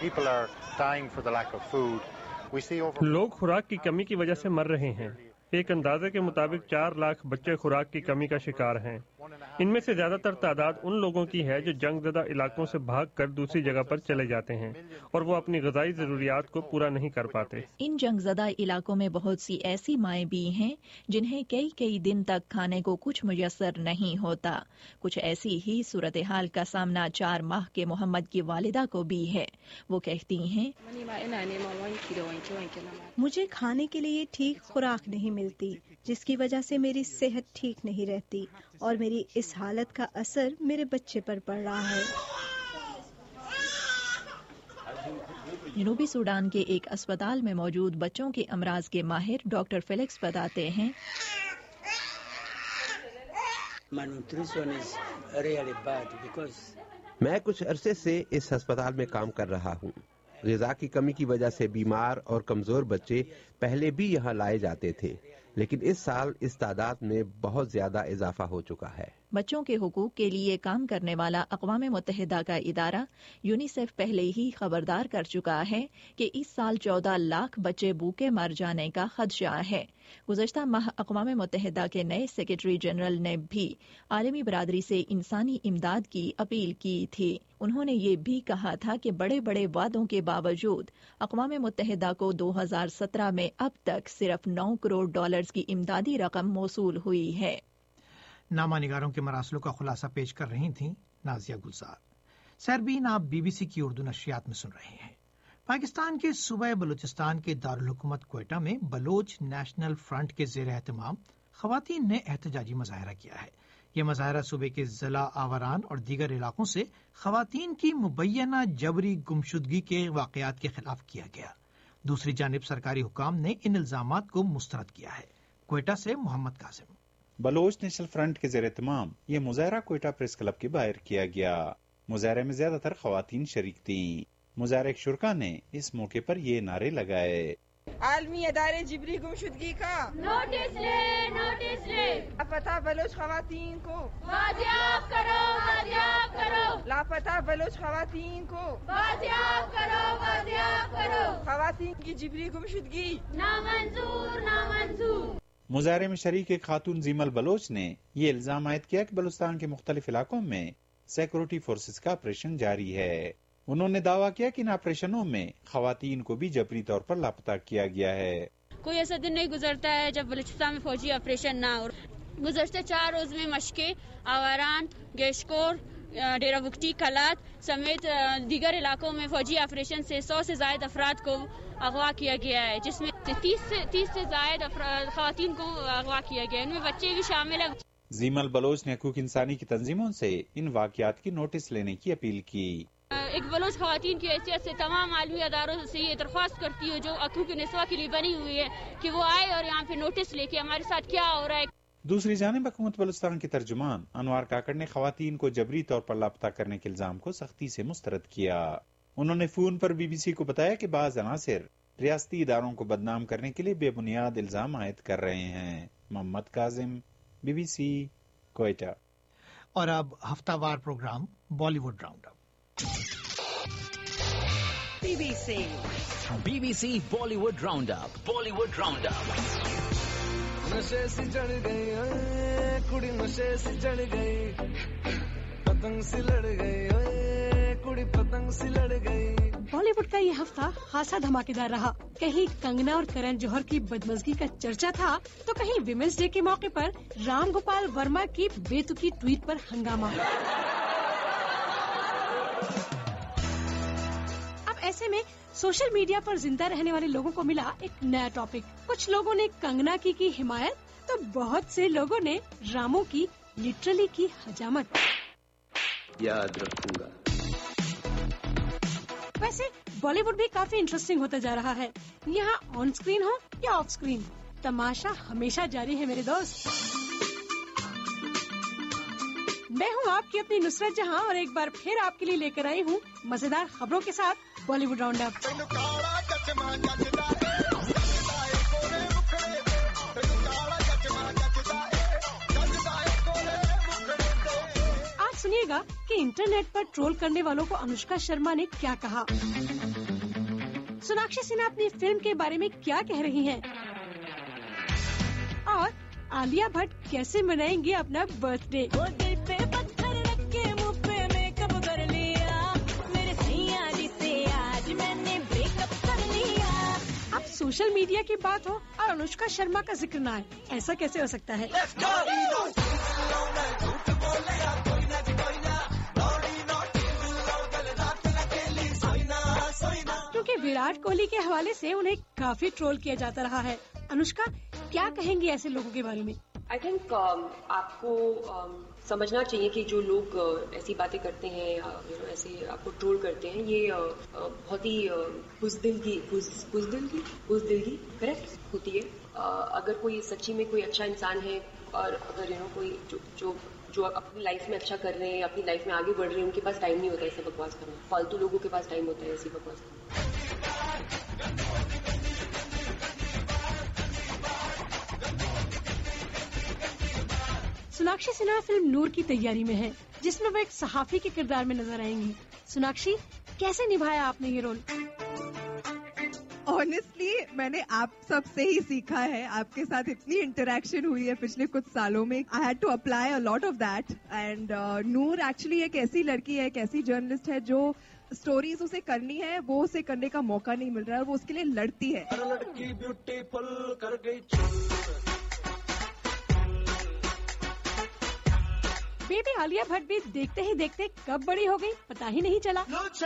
لوگ خوراک کی کمی کی وجہ سے مر رہے ہیں. ایک اندازے کے مطابق چار لاکھ بچے خوراک کی کمی کا شکار ہیں. ان میں سے زیادہ تر تعداد ان لوگوں کی ہے جو جنگ زدہ علاقوں سے بھاگ کر دوسری جگہ پر چلے جاتے ہیں اور وہ اپنی غذائی ضروریات کو پورا نہیں کر پاتے. ان جنگ زدہ علاقوں میں بہت سی ایسی مائیں بھی ہیں جنہیں کئی کئی دن تک کھانے کو کچھ میسر نہیں ہوتا. کچھ ایسی ہی صورتحال کا سامنا چار ماہ کے محمد کی والدہ کو بھی ہے. وہ کہتی ہیں، مجھے کھانے کے لیے ٹھیک خوراک نہیں ملتی جس کی وجہ سے میری صحت ٹھیک نہیں رہتی اور میری اس حالت کا اثر میرے بچے پر پڑ رہا ہے. جنوبی سوڈان کے ایک اسپتال میں موجود بچوں کے امراض کے ماہر ڈاکٹر فیلکس بتاتے ہیں، میں کچھ عرصے سے اس ہسپتال میں کام کر رہا ہوں. غذا کی کمی کی وجہ سے بیمار اور کمزور بچے پہلے بھی یہاں لائے جاتے تھے. لیکن اس سال اس تعداد میں بہت زیادہ اضافہ ہو چکا ہے۔ بچوں کے حقوق کے لیے کام کرنے والا اقوام متحدہ کا ادارہ یونیسیف پہلے ہی خبردار کر چکا ہے کہ اس سال چودہ لاکھ بچے بھوکے مر جانے کا خدشہ ہے۔ گزشتہ ماہ اقوام متحدہ کے نئے سیکرٹری جنرل نے بھی عالمی برادری سے انسانی امداد کی اپیل کی تھی۔ انہوں نے یہ بھی کہا تھا کہ بڑے بڑے وعدوں کے باوجود اقوام متحدہ کو دو ہزار سترہ میں اب تک صرف نو کروڑ ڈالرز کی امدادی رقم موصول ہوئی ہے۔ نامہ نگاروں کے مراسلوں کا خلاصہ پیش کر رہی تھیں نازیہ گلزار۔ سیربین آپ بی بی سی کی اردو نشریات میں سن رہے ہیں۔ پاکستان کے صوبہ بلوچستان کے دارالحکومت کوئٹہ میں بلوچ نیشنل فرنٹ کے زیر اہتمام خواتین نے احتجاجی مظاہرہ کیا ہے۔ یہ مظاہرہ صوبے کے ضلع آوران اور دیگر علاقوں سے خواتین کی مبینہ جبری گمشدگی کے واقعات کے خلاف کیا گیا۔ دوسری جانب سرکاری حکام نے ان الزامات کو مسترد کیا ہے۔ کوئٹہ سے محمد قاسم۔ بلوچ نیشنل فرنٹ کے زیر اہتمام یہ مظاہرہ کوئٹہ پریس کلب کے باہر کیا گیا۔ مظاہرے میں زیادہ تر خواتین شریک تھیں۔ مظاہرے شرکا نے اس موقع پر یہ نعرے لگائے۔ عالمی ادارے جبری گمشدگی کا نوٹس لے نوٹس لے لاپتہ بلوچ خواتین کو بازیاب کرو بازیاب کرو لاپتہ بلوچ خواتین کو بازیاب کرو بازیاب کرو خواتین کی جبری گمشدگی نامنظور نامنظور۔ مظاہرے میں شریک ایک خاتون زیمل بلوچ نے یہ الزام عائد کیا کہ بلوچستان کے مختلف علاقوں میں سیکورٹی فورسز کا آپریشن جاری ہے۔ انہوں نے دعویٰ کیا کہ ان آپریشنوں میں خواتین کو بھی جبری طور پر لاپتہ کیا گیا ہے۔ کوئی ایسا دن نہیں گزرتا ہے جب بلوچستان میں فوجی آپریشن نہ ہو۔ گزشتہ چار روز میں مشقیں آواران، گیشکور، ڈیرہ بگٹی، کلات سمیت دیگر علاقوں میں فوجی آپریشن سے سو سے زائد افراد کو اغوا کیا گیا ہے، جس میں تیس سے تیس سے زائد خواتین کو اغوا کیا گیا ہے، ان میں بچے بھی شامل ہیں۔ زیمل بلوچ نے حقوق انسانی کی تنظیموں سے ان واقعات کی نوٹس لینے کی اپیل کی۔ ایک بلوچ خواتین کی حیثیت سے تمام عالمی اداروں سے یہ درخواست کرتی ہوں جو حقوق نسواں کے لیے بنی ہوئی ہے کہ وہ آئے اور یہاں پہ نوٹس لے کے ہمارے ساتھ کیا ہو رہا ہے۔ دوسری جانب حکومت بلوچستان کے ترجمان انوار کاکڑ نے خواتین کو جبری طور پر لاپتہ کرنے کے الزام کو سختی سے مسترد کیا۔ انہوں نے فون پر بی بی سی کو بتایا کہ بعض عناصر ریاستی اداروں کو بدنام کرنے کے لیے بے بنیاد الزام عائد کر رہے ہیں۔ Muhammad Kazim, B B C, Quetta. اور اب ہفتہ وار programme Bollywood round up. B B C B B C Bollywood round up Bollywood round up. نشے سے چڑھ گئی کڑی نشے سے چڑھ گئی پتنگ سے لڑ گئی کڑی پتنگ سے لڑ گئی۔ بالی ووڈ کا یہ ہفتہ خاصا دھماکے دار رہا۔ کہیں کنگنا اور کرن جوہر کی بدمزگی کا چرچا تھا تو کہیں ویمنس ڈے کے موقع پر رام گوپال ورما کی بے تکی ٹویٹ پر ہنگامہ۔ اب ایسے میں سوشل میڈیا پر زندہ رہنے والے لوگوں کو ملا ایک نیا ٹاپک۔ کچھ لوگوں نے کنگنا کی کی حمایت تو بہت سے لوگوں نے رامو کی لٹرلی کی حجامت۔ یاد رکھوں گا۔ ویسے بالی ووڈ بھی کافی انٹرسٹنگ ہوتا جا رہا ہے، یہاں آن اسکرین ہو یا آف اسکرین، تماشا ہمیشہ جاری ہے میرے دوست۔ میں ہوں آپ کی اپنی نصرت جہاں اور ایک بار پھر آپ کے لیے لے کر آئی ہوں مزیدار خبروں کے ساتھ بالی ووڈ راؤنڈ اپ۔ سنیے گا کہ انٹرنیٹ پر ٹرول کرنے والوں کو انوشکا شرما نے کیا کہا، سوناکشی سنہا اپنی فلم کے بارے میں کیا کہہ رہی ہیں، اور عالیہ بھٹ کیسے منائیں گے اپنا برتھ ڈے۔ اب سوشل میڈیا کی بات ہو اور انوشکا شرما کا ذکر نہ آئے، ایسا کیسے ہو سکتا ہے؟ کیونکہ وراٹ کوہلی کے حوالے سے انہیں کافی ٹرول کیا جاتا رہا ہے۔ انوشکا کیا کہیں گی ایسے لوگوں کے بارے میں؟ آئی تھنک آپ کو سمجھنا چاہیے کہ جو لوگ ایسی باتیں کرتے ہیں، ایسے آپ کو ٹرول کرتے ہیں، یہ بہت ہی بزدلگی بزدلگی بزدلگی کریکٹ ہوتی ہے۔ اگر کوئی سچی میں کوئی اچھا انسان ہے اور اگر یو نو کوئی جو جو جو اپنی لائف میں اچھا کر رہے ہیں، اپنی لائف میں آگے بڑھ رہے ہیں، ان کے پاس ٹائم نہیں ہوتا ایسے بکواس کرنا۔ فالتو لوگوں کے پاس ٹائم ہوتا ہے ایسی بکواس کرنا۔ سوناکشی سنہا فلم نور کی تیاری میں ہے، جس میں وہ ایک صحافی کے کردار میں نظر آئیں گی. سوناکشی، کیسے نبھایا آپ نے یہ رول؟ آنیسٹلی میں نے آپ سب سے ہی سیکھا ہے. آپ کے ساتھ اتنی انٹریکشن ہوئی ہے پچھلے کچھ سالوں میں. I had to apply a lot of that. And Noor actually ایک ایسی لڑکی ہے، ایک ایسی جرنلسٹ ہے جو اسٹوریز اسے کرنی ہے، وہ اسے کرنے کا موقع نہیں مل رہا ہے، وہ اس کے لیے لڑتی ہے. بیٹی عالیہ بھٹ بھی دیکھتے ہی دیکھتے کب بڑی ہو گئی پتہ ہی نہیں چلا.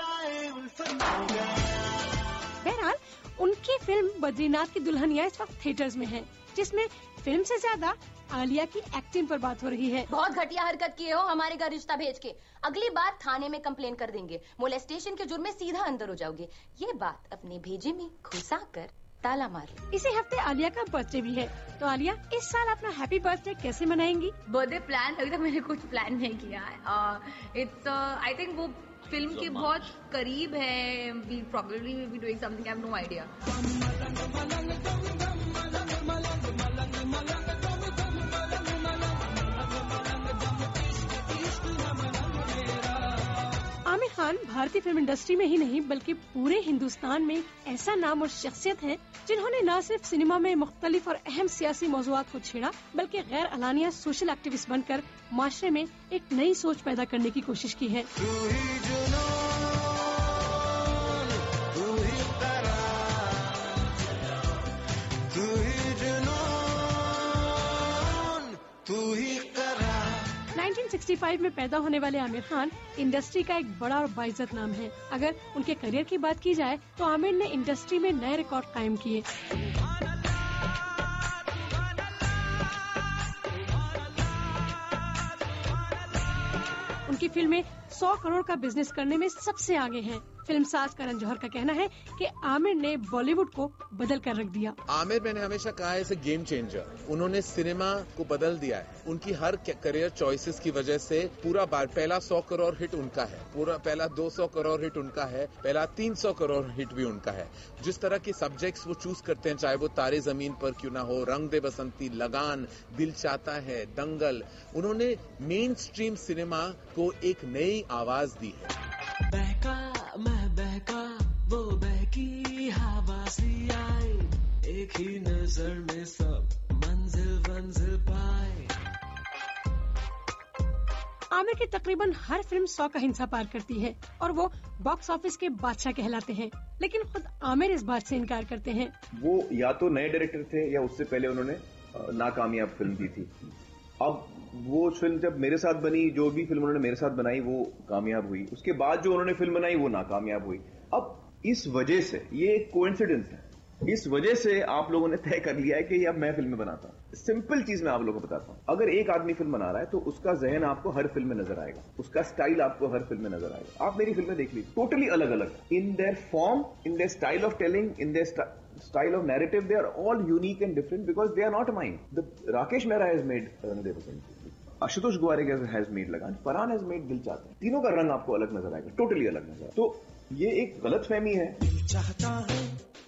بہرحال ان کی فلم بدری ناتھ کی دلہنیا اس وقت تھیٹرز میں ہے، جس میں فلم سے زیادہ عالیہ کی ایکٹنگ پر بات ہو رہی ہے. بہت گھٹیا حرکت کیے ہو ہمارے گھر رشتہ بھیج کے. اگلی بار تھانے میں کمپلین کر دیں گے. مولیسٹیشن کے جرم میں سیدھا اندر ہو جاؤ گے. یہ بات اپنے بھیجے میں گھسا کر تالا مار. اسی ہفتے عالیہ کا برتھ ڈے بھی ہے، تو عالیہ اس سال اپنا ہیپی برتھ ڈے کیسے منائیں گی؟ برتھ ڈے پلان ابھی تک میں نے کچھ پلان نہیں کیا ہے. اٹس آئی تھنک وہ فلم کے بہت قریب ہے. We probably will be doing something. I have no idea. Aamir Khan بھارتی فلم انڈسٹری میں ہی نہیں بلکہ پورے ہندوستان میں ایسا نام اور شخصیت ہے جنہوں نے نہ صرف سنیما میں مختلف اور اہم سیاسی موضوعات کو چھیڑا بلکہ غیر اعلانیہ سوشل ایکٹیوسٹ بن کر معاشرے میں ایک نئی سوچ پیدا کرنے کی کوشش کی ہے. نائنٹین سکسٹی فائیو میں پیدا ہونے والے عامر خان انڈسٹری کا ایک بڑا اور باعزت نام ہے. اگر ان کے کریئر کی بات کی جائے تو عامر نے انڈسٹری میں نئے ریکارڈ قائم کیے. ان کی فلمیں سو کروڑ کا بزنس کرنے میں سب سے آگے ہیں. فلم ساز کرن جوہر کا کہنا ہے کہ عامر نے بالی ووڈ کو بدل کر رکھ دیا. عامر میں نے ہمیشہ کہا ہے اسے گیم چینجر. انہوں نے سنیما کو بدل دیا ہے. ان کی ہر کریئر چوائسز کی وجہ سے پورا بار پہلا سو کروڑ ہٹ ان کا ہے, پورا پہلا دو سو کروڑ ہٹ ان کا ہے, پہلا تین سو کروڑ ہٹ بھی ان کا ہے. جس طرح کی سبجیکٹس وہ چوز کرتے ہیں, چاہے وہ تارے زمین پر کیوں نہ ہو, رنگ دے بسنتی, لگان, دل چاہتا ہے, دنگل, انہوں نے مین سٹریم سنیما کو ایک نئی آواز دی ہے. بہکا میں بہکا وہ بہکی ہوا سی آئے, ایک ہی نظر میں سب منزل منزل پائے. عامر کی تقریباً ہر فلم سو کا ہنسا پار کرتی ہے اور وہ باکس آفس کے بادشاہ کہلاتے ہیں, لیکن خود عامر اس بات سے انکار کرتے ہیں. وہ یا تو نئے ڈائریکٹر تھے یا اس سے پہلے انہوں نے ناکامیاب فلم دی تھی. اب وہ فلم جب میرے ساتھ بنی, جو بھی فلم انہوں نے میرے ساتھ بنائی وہ کامیاب ہوئی, اس کے بعد جو انہوں نے فلم بنائی وہ ناکامیاب ہوئی. اب اس وجہ سے یہ ایک کوئنسیڈنس ہے, اس وجہ سے آپ لوگوں نے طے کر لیا ہے کہ اب میں فلمیں بناتا ہوں. سمپل چیز میں آپ لوگوں کو بتاتا ہوں, اگر ایک آدمی فلم بنا رہا ہے تو اس کا ذہن آپ کو ہر فلم میں نظر آئے گا, اس کا سٹائل آپ کو ہر فلم میں نظر آئے گا. آپ میری فلمیں دیکھ لیجیے, ٹوٹلی الگ الگ, in their form, in their style of telling, in their style of narrative, they are all unique and different because they are not mine. The Rakesh Mehra has made Rang De Basanti, Ashutosh Gowarikar has made Lagan, Farhan has made Dil Chahta Hai. تینوں کا رنگ آپ کو الگ نظر آئے گا, totally الگ نظر. تو یہ ایک غلط فہمی ہے. چاہتا ہے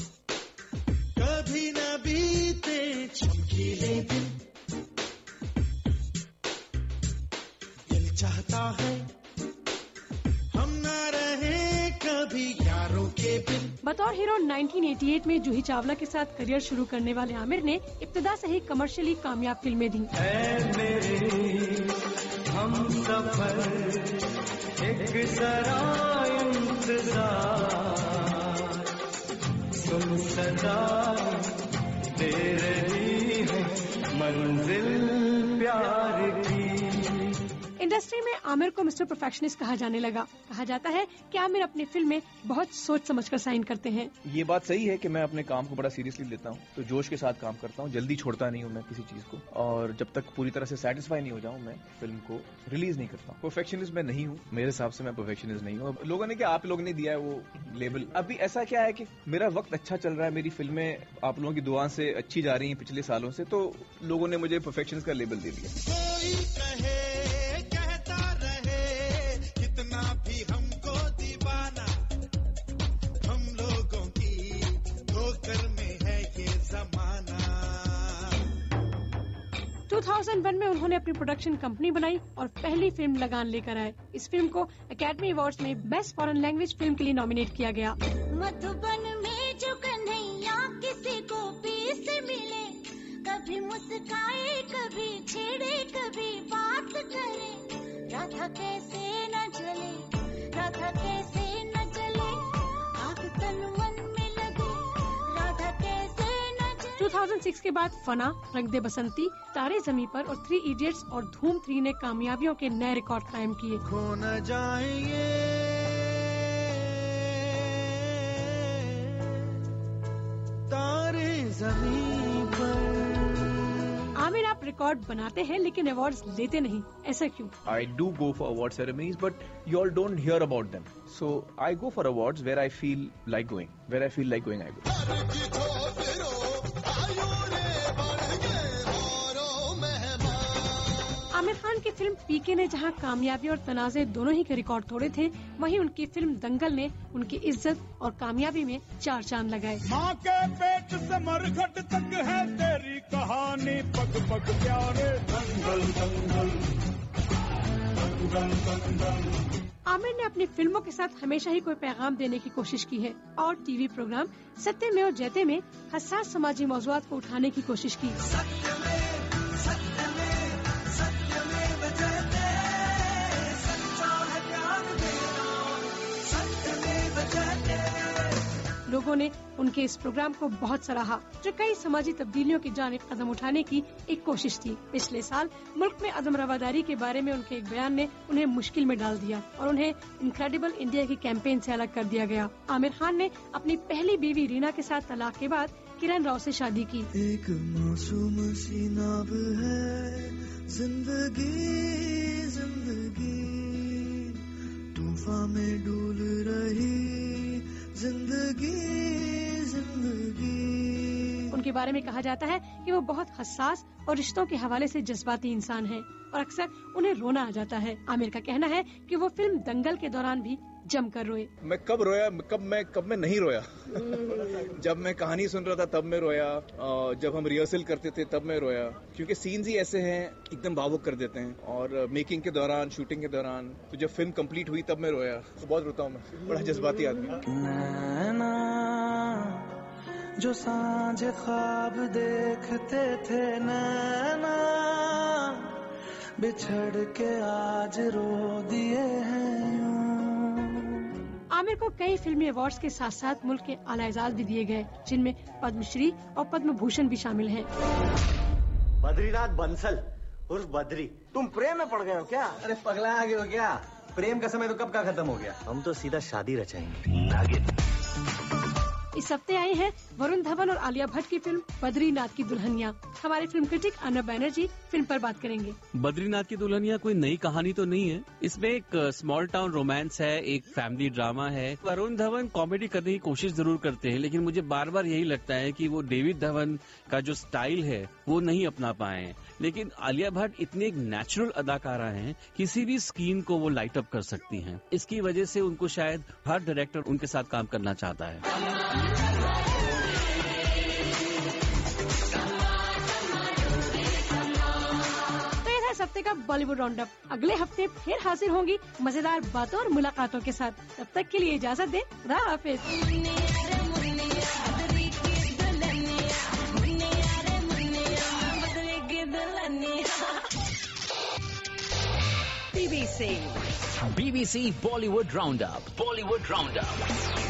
کبھی نہ بیتے چمکیلے دن, دل چاہتا ہے ہم نہ رہے کبھی یاروں کے بن. بطور ہیرو نائنٹین ایٹی ایٹ میں جوہی چاولہ کے ساتھ کریئر شروع کرنے والے عامر نے ابتدا سے ہی کمرشلی کامیاب فلمیں دیں. اے میرے ہم سفر ایک ذرا انتظار, سن صدا دے رہی ہے منزل پیار کی. انڈسٹری میں عامر کو مسٹر پرفیکشنسٹ کہا جانے لگا. کہا جاتا ہے کہ عامر اپنی فلم میں بہت سوچ سمجھ کر سائن کرتے ہیں. یہ بات صحیح ہے کہ میں اپنے کام کو بڑا سیریسلی لیتا ہوں, تو جوش کے ساتھ کام کرتا ہوں, جلدی چھوڑتا نہیں ہوں میں کسی چیز کو, اور جب تک پوری طرح سے سیٹسفائی نہیں ہو جاؤں میں فلم کو ریلیز نہیں کرتا. پرفیکشنسٹ میں نہیں ہوں, میرے حساب سے میں پرفیکشنسٹ نہیں ہوں. لوگوں نے کہ آپ لوگوں نے دیا ہے وہ لیبل. ابھی ایسا کیا ہے کہ میرا وقت اچھا چل رہا ہے, میری فلمیں آپ لوگوں کی دعا سے اچھی جا رہی ہیں پچھلے سالوں سے, تو لوگوں نے مجھے پرفیکشنسٹ کا لیبل دے دیا. بھی ہم کو دیوانہ, ہم لوگوں کی ٹھوکر میں ہے یہ زمانہ. دو हज़ार एक में उन्होंने अपनी प्रोडक्शन कंपनी बनाई और पहली फिल्म लगान लेकर आए। इस फिल्म को अकेडमी अवार्ड्स में बेस्ट फॉरेन लैंग्वेज फिल्म के लिए नॉमिनेट किया गया। मधुबन में जो कन्हैया किसी को पीस मिले, कभी मुस्काए कभी छेड़े कभी बात करे, राधा कैसे न चले, राधा कैसे न चले, आग तन मन में लगे, राधा कैसे न चले। दो हज़ार छह के बाद फना, रंग दे बसंती, तारे ज़मीं पर और थ्री इडियट्स और धूम थ्री ने कामयाबियों के नए रिकॉर्ड कायम किए। खो न जाएंगे तारे ज़मीं पर। आमिर, आप रिकॉर्ड बनाते हैं लेकिन अवार्ड्स लेते नहीं, ऐसा क्यों? I do go for award ceremonies, but you all don't hear about them. So I go for awards where I feel like going. Where I feel like going, I go. Aamir Khan की film पीके ने जहां कामयाबी और तनाज़े दोनों ही के record तोड़े थे, वहीं उनकी फिल्म दंगल ने उनकी इज्जत और कामयाबी में चार चांद लगाए। माँ के पेट से मरघट तक है तेरी कहानी, पग पग प्यारे दंगल दंगल दंगल दंगल। आमिर ने अपनी फिल्मों के साथ हमेशा ही कोई पैगाम देने की कोशिश की है और टीवी प्रोग्राम सत्यमेव और जयते में हसास समाजी मौज़ूआत को उठाने की कोशिश की। लोगों ने उनके इस प्रोग्राम को बहुत सराहा, जो कई समाजी तब्दीलियों की जानिब कदम उठाने की एक कोशिश थी। पिछले साल मुल्क में अदम रवादारी के बारे में उनके एक बयान ने उन्हें मुश्किल में डाल दिया और उन्हें इनक्रेडिबल इंडिया की कैंपेन से अलग कर दिया गया। आमिर खान ने अपनी पहली बीवी रीना के साथ तलाक के बाद किरण राव से शादी की। एक मासूम सी नाव है जिंदगी जिंदगी, तूफान में डूल रही जिंदगी जिंदगी। उनके बारे में कहा जाता है कि वो बहुत हसास और रिश्तों के हवाले से जज्बाती इंसान हैं और अक्सर उन्हें रोना आ जाता है। आमिर का कहना है कि वो फिल्म दंगल के दौरान भी जमकर रोए। मैं कब रोया, कब मैं कब मैं नहीं रोया। जब मैं कहानी सुन रहा था तब मैं रोया, जब हम रिहर्सल करते थे तब मैं रोया, क्योंकि सीन्स ही ऐसे हैं एकदम भावुक कर देते हैं। और मेकिंग के दौरान, शूटिंग के दौरान, तो जब फिल्म कंप्लीट हुई तब मैं रोया। तो बहुत रोता हूँ मैं, बड़ा जज्बाती आदमी। नैना जो सांझ ख्वाब देखते थे, नैना बिछड़ के आज रो दिए हैं। आमिर को कई फिल्मी अवार्ड्स के साथ साथ मुल्क के आला एजाज भी दिए गए, जिनमें पद्मश्री और पद्म भूषण भी शामिल हैं। बद्रीनाथ बंसल उर्फ बद्री, तुम प्रेम में पड़ गए हो क्या? अरे पगला आ गए हो क्या? प्रेम का समय तो कब का खत्म हो गया, हम तो सीधा शादी रचाएंगे। इस हफ्ते आई है वरुण धवन और आलिया भट्ट की फिल्म बद्रीनाथ की दुल्हनिया। हमारे film critic Arnab Banerjee film पर बात करेंगे। बद्रीनाथ की दुल्हनिया कोई नई कहानी तो नहीं है, इसमें एक स्मॉल टाउन रोमांस है, एक फैमिली ड्रामा है। वरुण धवन कॉमेडी करने की कोशिश जरूर करते हैं, लेकिन मुझे बार बार यही लगता है कि वो डेविड धवन का जो स्टाइल है वो नहीं अपना पाए हैं। लेकिन आलिया भट्ट इतनी एक नेचुरल अदाकारा हैं, किसी भी स्क्रीन को वो लाइट अप कर सकती हैं। इसकी वजह से उनको शायद हर डायरेक्टर उनके साथ काम करना चाहता है। हफ्ते का बॉलीवुड राउंड अप। अगले हफ्ते फिर हाजिर होंगी मजेदार बातों और मुलाकातों के साथ। तब तक के लिए इजाजत दें, खुदा हाफिज। BBC BBC Bollywood round up Bollywood round up.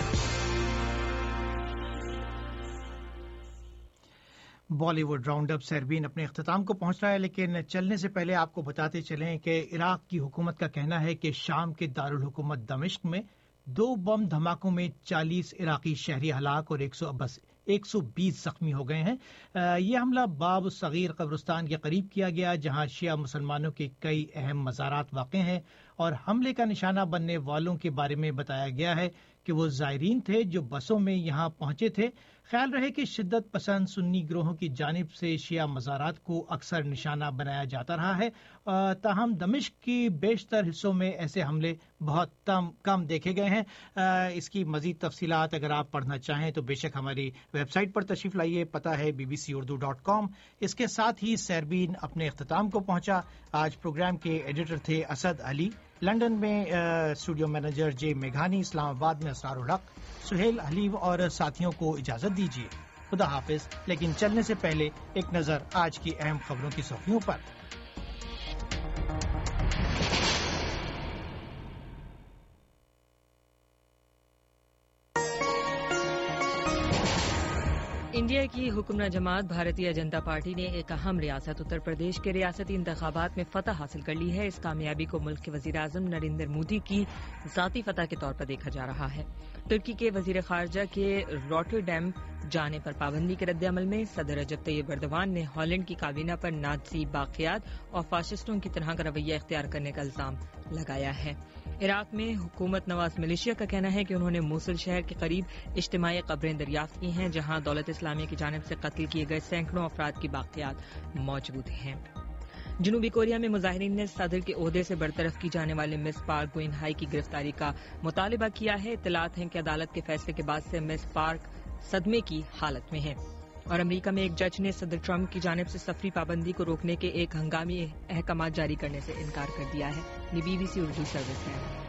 Bollywood round up Sairbeen अपने अख्ताम को पहुंच रहा है, लेकिन चलने से पहले आपको बताते चलें कि इराक की हुकूमत का कहना है कि शाम के दारुल हुकूमत दमिश्क में दो बम धमाकों में चालीस इराकी शहरी हलाक और एक सौ बस एक सौ बीस जख्मी हो गए हैं। ये हमला बाब सगीर कब्रिस्तान के करीब किया गया, जहां शिया मुसलमानों के कई अहम मज़ारात वाक़ हैं और हमले का निशाना बनने वालों के बारे में बताया गया है کہ وہ زائرین تھے جو بسوں میں یہاں پہنچے تھے. خیال رہے کہ شدت پسند سنی گروہوں کی جانب سے شیعہ مزارات کو اکثر نشانہ بنایا جاتا رہا ہے. تاہم دمشق کی بیشتر حصوں میں ایسے حملے بہت کم دیکھے گئے ہیں. اس کی مزید تفصیلات اگر آپ پڑھنا چاہیں تو بے شک ہماری ویب سائٹ پر تشریف لائیے. پتہ ہے B B C Urdu dot com. اس کے ساتھ ہی سیربین اپنے اختتام کو پہنچا. آج پروگرام کے ایڈیٹر تھے اسد علی، لندن میں اسٹوڈیو مینیجر جے میگھانی، اسلام آباد میں اسرار الحق. سہیل حلیم اور ساتھیوں کو اجازت دیجیے. خدا حافظ. لیکن چلنے سے پہلے ایک نظر آج کی اہم خبروں کی سرخیوں پر. انڈیا کی حکمراں جماعت بھارتیہ جنتا پارٹی نے ایک اہم ریاست اتر پردیش کے ریاستی انتخابات میں فتح حاصل کر لی ہے. اس کامیابی کو ملک کے وزیر اعظم نریندر مودی کی ذاتی فتح کے طور پر دیکھا جا رہا ہے. ترکی کے وزیر خارجہ کے روٹرڈیم جانے پر پابندی کے رد عمل میں صدر رجب طیب ایردوان نے ہالینڈ کی کابینہ پر نازی باقیات اور فاشسٹوں کی طرح کا رویہ اختیار کرنے کا الزام لگایا ہے. عراق میں حکومت نواز ملیشیا کا کہنا ہے کہ انہوں نے موصل شہر کے قریب اجتماعی قبریں دریافت کی ہیں جہاں دولت اسلامیہ کی جانب سے قتل کیے گئے سینکڑوں افراد کی باقیات موجود ہیں. جنوبی کوریا میں مظاہرین نے صدر کے عہدے سے برطرف کی جانے والے مس پارک گوئن ہائی کی گرفتاری کا مطالبہ کیا ہے. اطلاعات ہیں کہ عدالت کے فیصلے کے بعد سے مس پارک صدمے کی حالت میں ہے. اور امریکہ میں ایک جج نے صدر ٹرمپ کی جانب سے سفری پابندی کو روکنے کے ایک ہنگامی احکامات جاری کرنے سے انکار کر دیا ہے. یہ B B C Urdu service ہے.